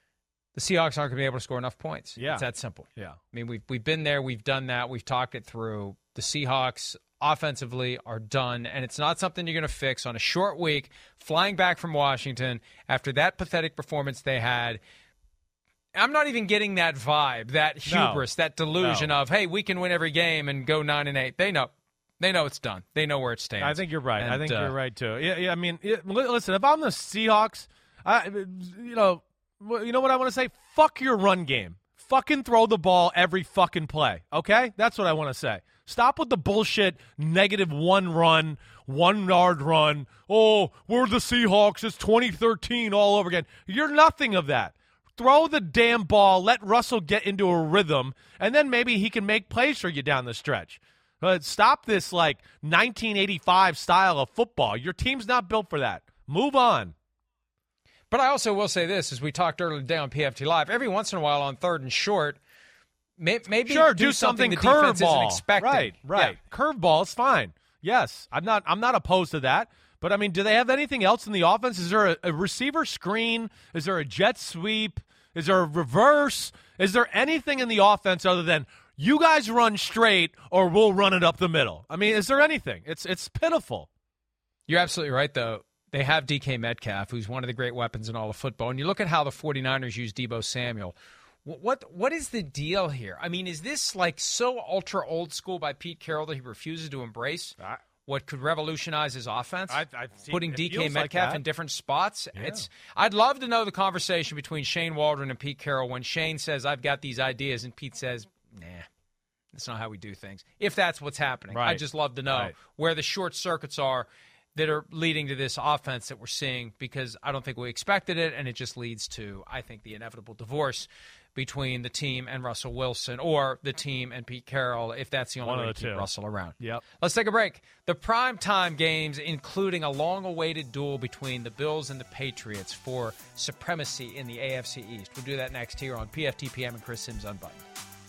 the Seahawks aren't going to be able to score enough points. Yeah. It's that simple. Yeah. I mean, we've, we've been there. We've done that. We've talked it through. The Seahawks offensively are done, and it's not something you're going to fix on a short week, flying back from Washington after that pathetic performance they had. I'm not even getting that vibe, that hubris, no. that delusion no. of, hey, we can win every game and go nine and eight. They know. They know it's done. They know where it stands. I think you're right. And, I think uh, you're right too. Yeah, yeah. I mean, it, listen. If I'm the Seahawks, I, you know, you know what I want to say. Fuck your run game. Fucking throw the ball every fucking play. Okay, that's what I want to say. Stop with the bullshit. Negative one run, one yard run. Oh, we're the Seahawks. It's twenty thirteen all over again. You're nothing of that. Throw the damn ball. Let Russell get into a rhythm, and then maybe he can make plays for you down the stretch. But stop this, like, nineteen eighty-five style of football. Your team's not built for that. Move on. But I also will say this, as we talked earlier today on P F T Live, every once in a while on third and short, may, maybe sure, do, do something, something the defense isn't curveball. expecting. Right, right. Yeah. Curveball is fine. Yes, I'm not I'm not opposed to that. But, I mean, do they have anything else in the offense? Is there a, a receiver screen? Is there a jet sweep? Is there a reverse? Is there anything in the offense other than – you guys run straight or we'll run it up the middle? I mean, is there anything? It's it's pitiful. You're absolutely right, though. They have D K Metcalf, who's one of the great weapons in all of football. And you look at how the 49ers use Deebo Samuel. What What is the deal here? I mean, is this like so ultra old school by Pete Carroll that he refuses to embrace I, what could revolutionize his offense? I, I've seen, Putting D K Metcalf like in different spots? Yeah. It's. I'd love to know the conversation between Shane Waldron and Pete Carroll when Shane says, I've got these ideas, and Pete says, nah. That's not how we do things. If that's what's happening, right. I'd just love to know right. where the short circuits are that are leading to this offense that we're seeing, because I don't think we expected it, and it just leads to, I think, the inevitable divorce between the team and Russell Wilson, or the team and Pete Carroll, if that's the only One way of to the keep two. Russell around. Yep. Let's take a break. The primetime games, including a long-awaited duel between the Bills and the Patriots for supremacy in the A F C East. We'll do that next here on P F T P M and Chris Sims Unbuttoned.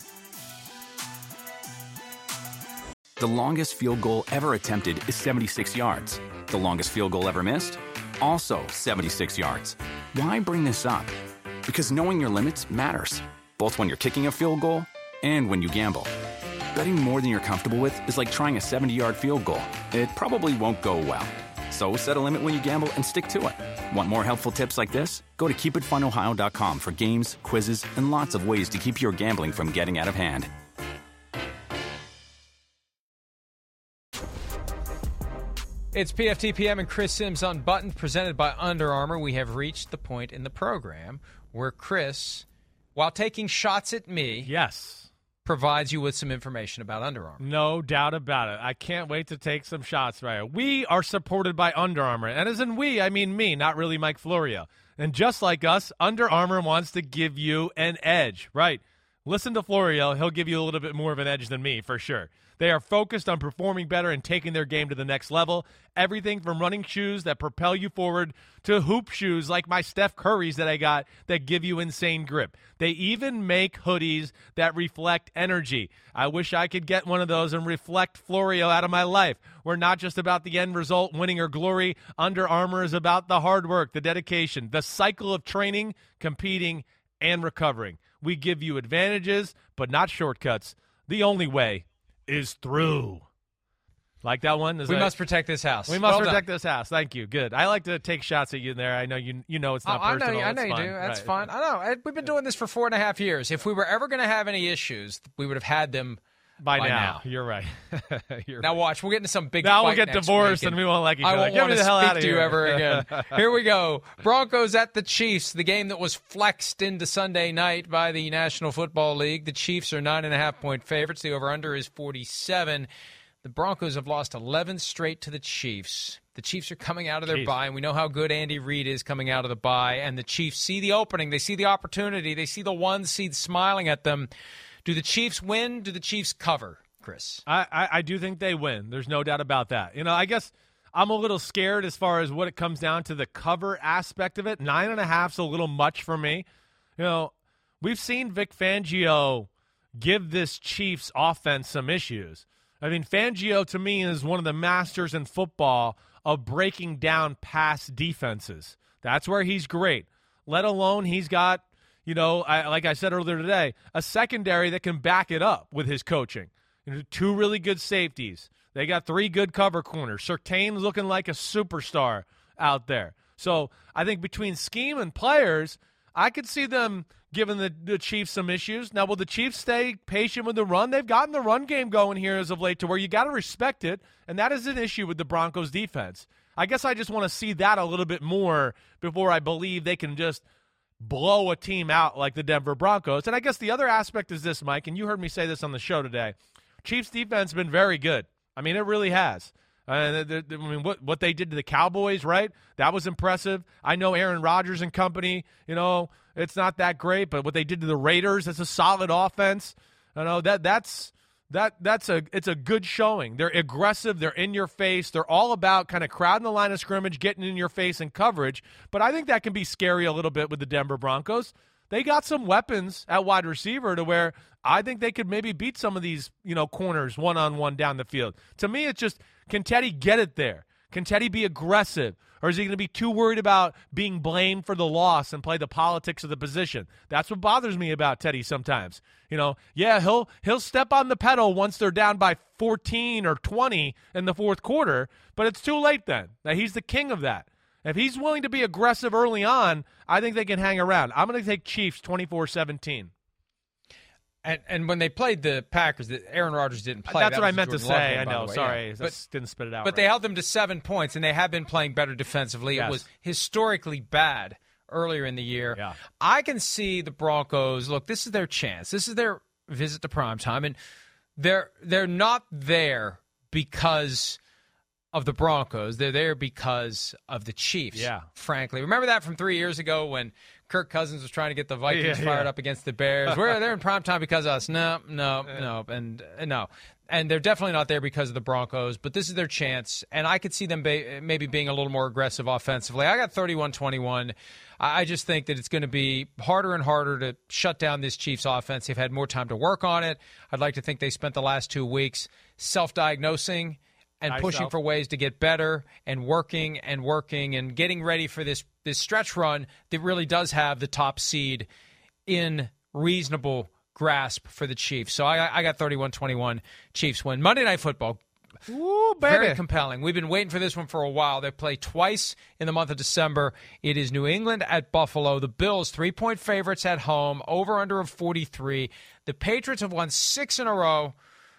The longest field goal ever attempted is seventy-six yards. The longest field goal ever missed? Also seventy-six yards. Why bring this up? Because knowing your limits matters, both when you're kicking a field goal and when you gamble. Betting more than you're comfortable with is like trying a seventy-yard field goal. It probably won't go well. So set a limit when you gamble and stick to it. Want more helpful tips like this? Go to keep it fun ohio dot com for games, quizzes, and lots of ways to keep your gambling from getting out of hand. It's P F T P M and Chris Sims Unbuttoned, presented by Under Armour. We have reached the point in the program where Chris, while taking shots at me, yes, provides you with some information about Under Armour. No doubt about it. I can't wait to take some shots right. We are supported by Under Armour, and as in we, I mean me, not really Mike Florio. And just like us, Under Armour wants to give you an edge, right? Listen to Florio. He'll give you a little bit more of an edge than me, for sure. They are focused on performing better and taking their game to the next level. Everything from running shoes that propel you forward to hoop shoes like my Steph Curry's that I got that give you insane grip. They even make hoodies that reflect energy. I wish I could get one of those and reflect Florio out of my life. We're not just about the end result, winning or glory. Under Armour is about the hard work, the dedication, the cycle of training, competing, and recovering. We give you advantages, but not shortcuts. The only way is through. Like that one? Is we that, must protect this house. We must well protect done. this house. Thank you. Good. I like to take shots at you there. I know you You know it's not oh, I personal. know, I know it's you fine. do. That's right. fine. I know. We've been doing this for four and a half years. If we were ever going to have any issues, we would have had them by, by now. now. You're right. You're now right. watch. We'll get into some big Now fight we'll get next divorced week, and we won't like each I other. won't Get want me to the hell speak out of to you here. ever again. Here we go. Broncos at the Chiefs, the game that was flexed into Sunday night by the National Football League. The Chiefs are nine and a half point favorites. The over-under is forty-seven. The Broncos have lost eleven straight to the Chiefs. The Chiefs are coming out of their Jeez. bye, and we know how good Andy Reid is coming out of the bye. And the Chiefs see the opening. They see the opportunity. They see the one seed smiling at them. Do the Chiefs win? Do the Chiefs cover, Chris? I, I, I do think they win. There's no doubt about that. You know, I guess I'm a little scared as far as what it comes down to the cover aspect of it. Nine and a half's a little much for me. You know, we've seen Vic Fangio give this Chiefs offense some issues. I mean, Fangio, to me, is one of the masters in football of breaking down pass defenses. That's where he's great, let alone he's got, you know, I, like I said earlier today, a secondary that can back it up with his coaching. You know, two really good safeties. They got three good cover corners. Surtain's looking like a superstar out there. So I think between scheme and players, I could see them giving the, the Chiefs some issues. Now, will the Chiefs stay patient with the run? They've gotten the run game going here as of late to where you got to respect it, and that is an issue with the Broncos defense. I guess I just want to see that a little bit more before I believe they can just blow a team out like the Denver Broncos. And I guess the other aspect is this, Mike, and you heard me say this on the show today. Chiefs defense has been very good. I mean, it really has. Uh, I mean, what what they did to the Cowboys, right? That was impressive. I know Aaron Rodgers and company, you know, it's not that great, but what they did to the Raiders, it's a solid offense. I know that that's that that's a it's a good showing. They're aggressive. They're in your face. They're all about kind of crowding the line of scrimmage, getting in your face and coverage. But I think that can be scary a little bit with the Denver Broncos. They got some weapons at wide receiver to where I think they could maybe beat some of these, you know, corners one-on-one down the field. To me, it's just, can Teddy get it there? Can Teddy be aggressive? Or is he going to be too worried about being blamed for the loss and play the politics of the position? That's what bothers me about Teddy sometimes. You know, yeah, he'll he'll step on the pedal once they're down by fourteen or twenty in the fourth quarter, but it's too late then. Now, he's the king of that. If he's willing to be aggressive early on, I think they can hang around. I'm going to take Chiefs twenty-four seventeen. And and when they played the Packers, Aaron Rodgers didn't play. That's that what I meant to Jordan say. Love I know. way, Sorry. yeah. I But, didn't spit it out. but right. they held them to seven points, and they have been playing better defensively. Yes. It was historically bad earlier in the year. Yeah. I can see the Broncos, look, this is their chance. This is their visit to primetime, and they're they're not there because of the Broncos. They're there because of the Chiefs, yeah. frankly. Remember that from three years ago when Kirk Cousins was trying to get the Vikings yeah, fired yeah. up against the Bears? We're they're in primetime because of us. No, no, no, and uh, no. And they're definitely not there because of the Broncos, but this is their chance, and I could see them ba- maybe being a little more aggressive offensively. I got thirty-one twenty-one. I just think that it's going to be harder and harder to shut down this Chiefs offense. They've had more time to work on it. I'd like to think they spent the last two weeks self-diagnosing and Nice pushing self. for ways to get better and working and working and getting ready for this, this stretch run that really does have the top seed in reasonable grasp for the Chiefs. So I, I got thirty-one twenty-one Chiefs win. Monday Night Football. Ooh, baby. Very compelling. We've been waiting for this one for a while. They play twice in the month of December. It is New England at Buffalo. The Bills, three-point favorites at home, over-under of forty-three. The Patriots have won six in a row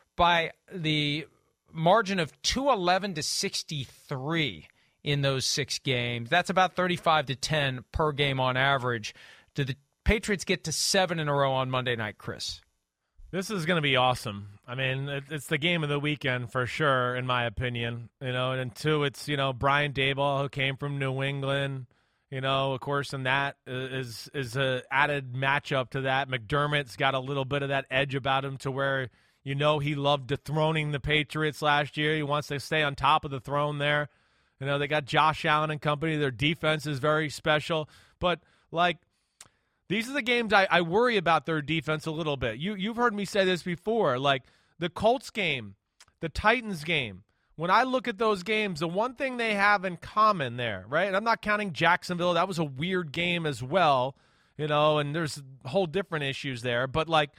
by the margin of two eleven to sixty-three in those six games. That's about thirty-five to ten per game on average. Do the Patriots get to seven in a row on Monday night, Chris? This is going to be awesome. I mean, it, it's the game of the weekend for sure, in my opinion. You know, and two, it's, you know, Brian Daboll, who came from New England. You know, of course, and that is is a added matchup to that. McDermott's got a little bit of that edge about him to where, you know, he loved dethroning the Patriots last year. He wants to stay on top of the throne there. You know, they got Josh Allen and company. Their defense is very special. But, like, these are the games I, I worry about their defense a little bit. You, you've heard me say this before. Like, the Colts game, the Titans game, when I look at those games, the one thing they have in common there, right? And I'm not counting Jacksonville. That was a weird game as well, you know, and there's whole different issues there. But, like,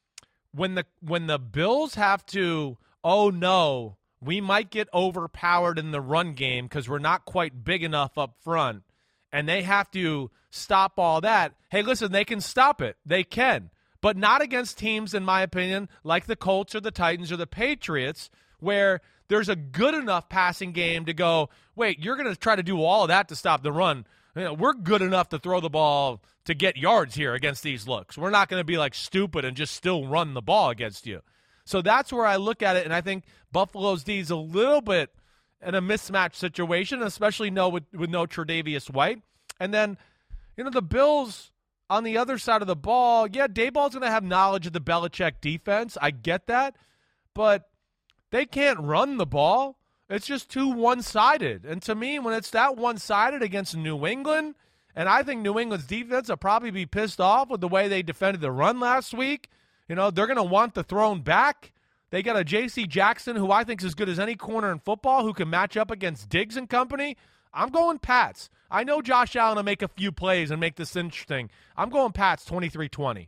when the when the Bills have to, oh, no, we might get overpowered in the run game because we're not quite big enough up front, and they have to stop all that. Hey, listen, they can stop it. They can. But not against teams, in my opinion, like the Colts or the Titans or the Patriots, where there's a good enough passing game to go, wait, you're going to try to do all of that to stop the run. You know, we're good enough to throw the ball to get yards here against these looks. We're not going to be like stupid and just still run the ball against you. So that's where I look at it, and I think Buffalo's D is a little bit in a mismatch situation, especially no with, with no Tre'Davious White. And then, you know, the Bills on the other side of the ball, yeah, Dayball's going to have knowledge of the Belichick defense. I get that. But they can't run the ball. It's just too one-sided. And to me, when it's that one-sided against New England, and I think New England's defense will probably be pissed off with the way they defended the run last week. You know, they're going to want the throne back. They got a J C Jackson, who I think is as good as any corner in football, who can match up against Diggs and company. I'm going Pats. I know Josh Allen will make a few plays and make this interesting. I'm going Pats twenty-three twenty.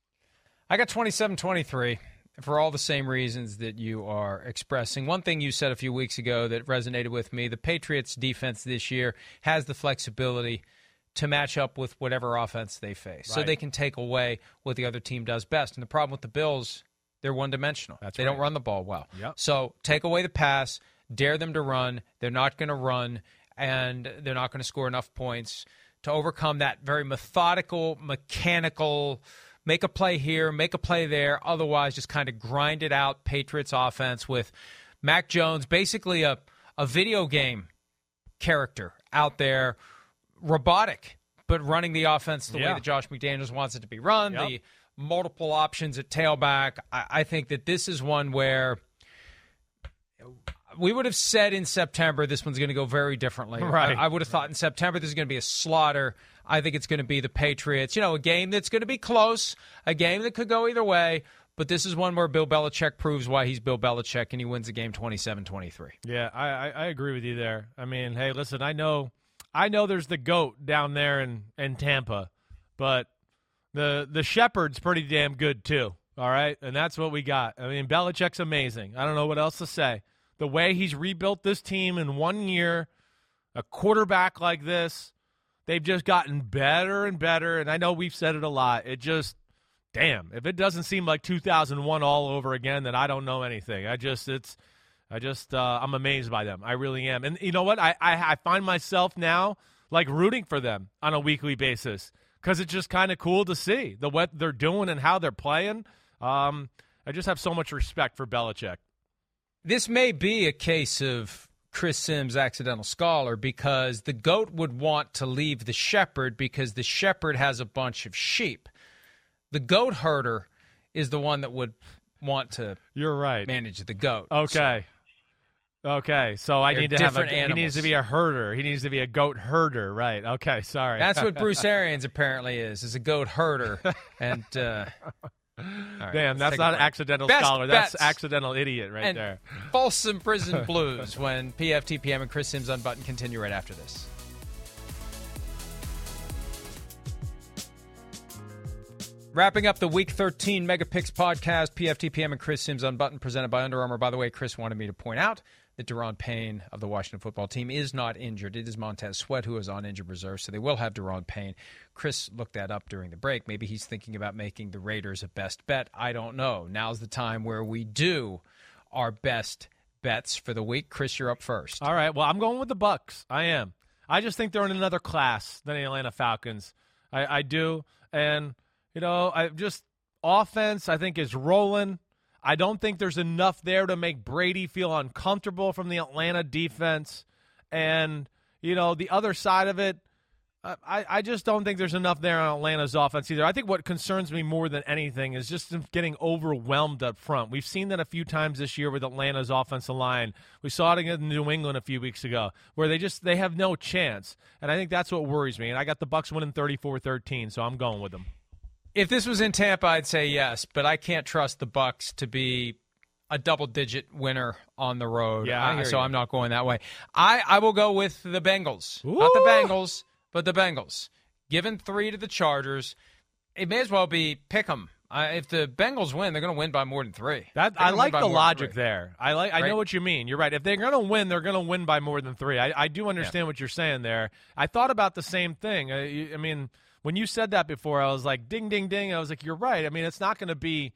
I got twenty-seven twenty-three for all the same reasons that you are expressing. One thing you said a few weeks ago that resonated with me, the Patriots defense this year has the flexibility to match up with whatever offense they face. Right. So they can take away what the other team does best. And the problem with the Bills, they're one-dimensional. That's they right. don't run the ball well. Yep. So take away the pass, dare them to run. They're not going to run, and they're not going to score enough points to overcome that very methodical, mechanical, make a play here, make a play there, otherwise just kind of grind it out Patriots offense with Mac Jones, basically a, a video game character out there, robotic, but running the offense the yeah. way that Josh McDaniels wants it to be run, Yep. the multiple options at tailback. I, I think that this is one where we would have said in September this one's going to go very differently. Right. I, I would have thought in September this is going to be a slaughter. I think it's going to be the Patriots. You know, a game that's going to be close, a game that could go either way, but this is one where Bill Belichick proves why he's Bill Belichick, and he wins the game twenty-seven twenty-three. Yeah, I, I, I agree with you there. I mean, hey, listen, I know I know there's the GOAT down there in, in Tampa, but the the Shepherd's pretty damn good too, all right? And that's what we got. I mean, Belichick's amazing. I don't know what else to say. The way he's rebuilt this team in one year, a quarterback like this, they've just gotten better and better, and I know we've said it a lot. It just, damn, if it doesn't seem like two thousand one all over again, then I don't know anything. I just, it's, I just, uh, I'm amazed by them. I really am. And you know what? I, I, I find myself now, like, rooting for them on a weekly basis because it's just kind of cool to see the what they're doing and how they're playing. Um, I just have so much respect for Belichick. This may be a case of Chris Sims' accidental scholar because the GOAT would want to leave the shepherd because the shepherd has a bunch of sheep. The goat herder is the one that would want to You're right. manage the goat. Okay. So, okay. So I They're need to have a different he needs animals. to be a herder. He needs to be a goat herder. Right. Okay. Sorry. That's what Bruce Arians apparently is, is a goat herder. And uh, all right, Damn, let's that's take a not an break. accidental Best scholar. That's bets accidental idiot right and there. Folsom Prison Blues when P F T P M and Chris Sims Unbuttoned continue right after this. Wrapping up the Week thirteen Megapix podcast, P F T P M and Chris Sims Unbuttoned, presented by Under Armour. By the way, Chris wanted me to point out that Deron Payne of the Washington football team is not injured. It is Montez Sweat who is on injured reserve, so they will have Deron Payne. Chris looked that up during the break. Maybe he's thinking about making the Raiders a best bet. I don't know. Now's the time where we do our best bets for the week. Chris, you're up first. All right. Well, I'm going with the Bucks. I am. I just think they're in another class than the Atlanta Falcons. I, I do. And, you know, I just offense, I think, is rolling. I don't think there's enough there to make Brady feel uncomfortable from the Atlanta defense. And, you know, the other side of it, I, I just don't think there's enough there on Atlanta's offense either. I think what concerns me more than anything is just them getting overwhelmed up front. We've seen that a few times this year with Atlanta's offensive line. We saw it in New England a few weeks ago where they just they have no chance. And I think that's what worries me. And I got the Bucs winning thirty-four thirteen, so I'm going with them. If this was in Tampa, I'd say yes, but I can't trust the Bucs to be a double-digit winner on the road. Yeah, I hear so you. I'm not going that way. I, I will go with the Bengals. Ooh. Not the Bengals, but the Bengals. Giving three to the Chargers, it may as well be pick 'em. Uh, if the Bengals win, they're going to win by more than three. That They're I gonna like win by the more than logic three. there. I like. I Right? know what you mean. You're right. If they're going to win, they're going to win by more than three. I, I do understand what you're saying there. I thought about the same thing. I, you- I mean, when you said that before, I was like, ding, ding, ding. I was like, you're right. I mean, it's not going to be.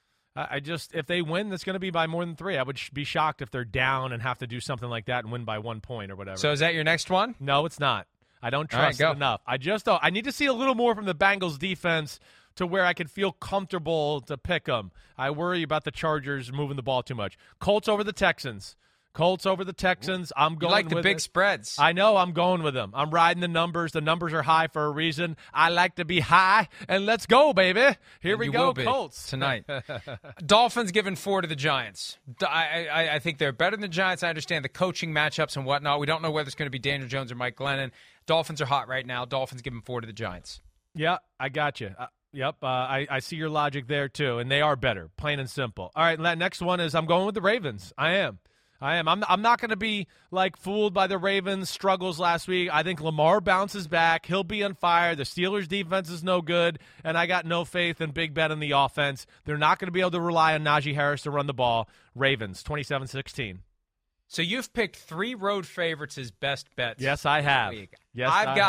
I I just if they win, it's going to be by more than three. I would sh- be shocked if they're down and have to do something like that and win by one point or whatever. So is that your next one? No, it's not. I don't All right, trust go. it enough. I just don't. I need to see a little more from the Bengals defense to where I could feel comfortable to pick them. I worry about the Chargers moving the ball too much. Colts over the Texans. Colts over the Texans. I'm You going like the with big it. spreads. I know I'm going with them. I'm riding the numbers. The numbers are high for a reason. I like to be high, and let's go, baby. Here And we you go, will be Colts. tonight. Dolphins giving four to the Giants. D- I, I, I think they're better than the Giants. I understand the coaching matchups and whatnot. We don't know whether it's going to be Daniel Jones or Mike Glennon. Dolphins are hot right now. Dolphins giving four to the Giants. Yeah, I got you. Uh, yep, uh, I, I see your logic there, too, and they are better, plain and simple. All right, and that next one is I'm going with the Ravens. I am. I am. I'm, I'm not going to be, like, fooled by the Ravens' struggles last week. I think Lamar bounces back. He'll be on fire. The Steelers' defense is no good, and I got no faith in Big Ben in the offense. They're not going to be able to rely on Najee Harris to run the ball. Ravens, twenty-seven sixteen. So you've picked three road favorites as best bets. Yes, I have. this week. Yes, I've I got have.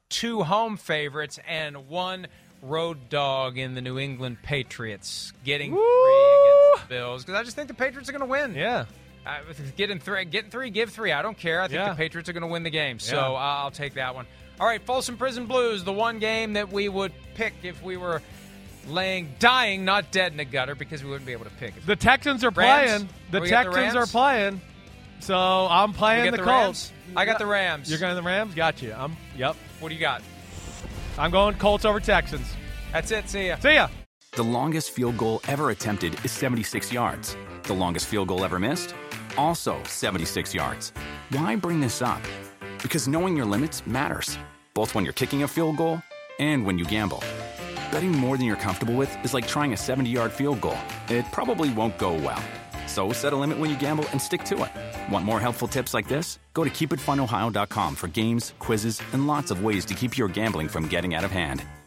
two home favorites and one road dog in the New England Patriots, getting Woo! three against the Bills, because I just think the Patriots are going to win. Yeah. Uh, getting three, getting three, give three. I don't care. I think yeah. the Patriots are going to win the game, so yeah. uh, I'll take that one. All right, Folsom Prison Blues, the one game that we would pick if we were laying, dying, not dead in the gutter, because we wouldn't be able to pick it. The Texans are Rams? playing. The we Texans the are playing. So I'm playing the, the the Colts. Rams? I got the Rams. You're going to the Rams? Got you. I'm. Yep. What do you got? I'm going Colts over Texans. That's it. See ya. See ya. The longest field goal ever attempted is seventy-six yards. The longest field goal ever missed? Also seventy-six yards. Why bring this up? Because knowing your limits matters, both when you're kicking a field goal and when you gamble. Betting more than you're comfortable with is like trying a seventy-yard field goal. It probably won't go well. So set a limit when you gamble and stick to it. Want more helpful tips like this? Go to keep it fun ohio dot com for games, quizzes, and lots of ways to keep your gambling from getting out of hand.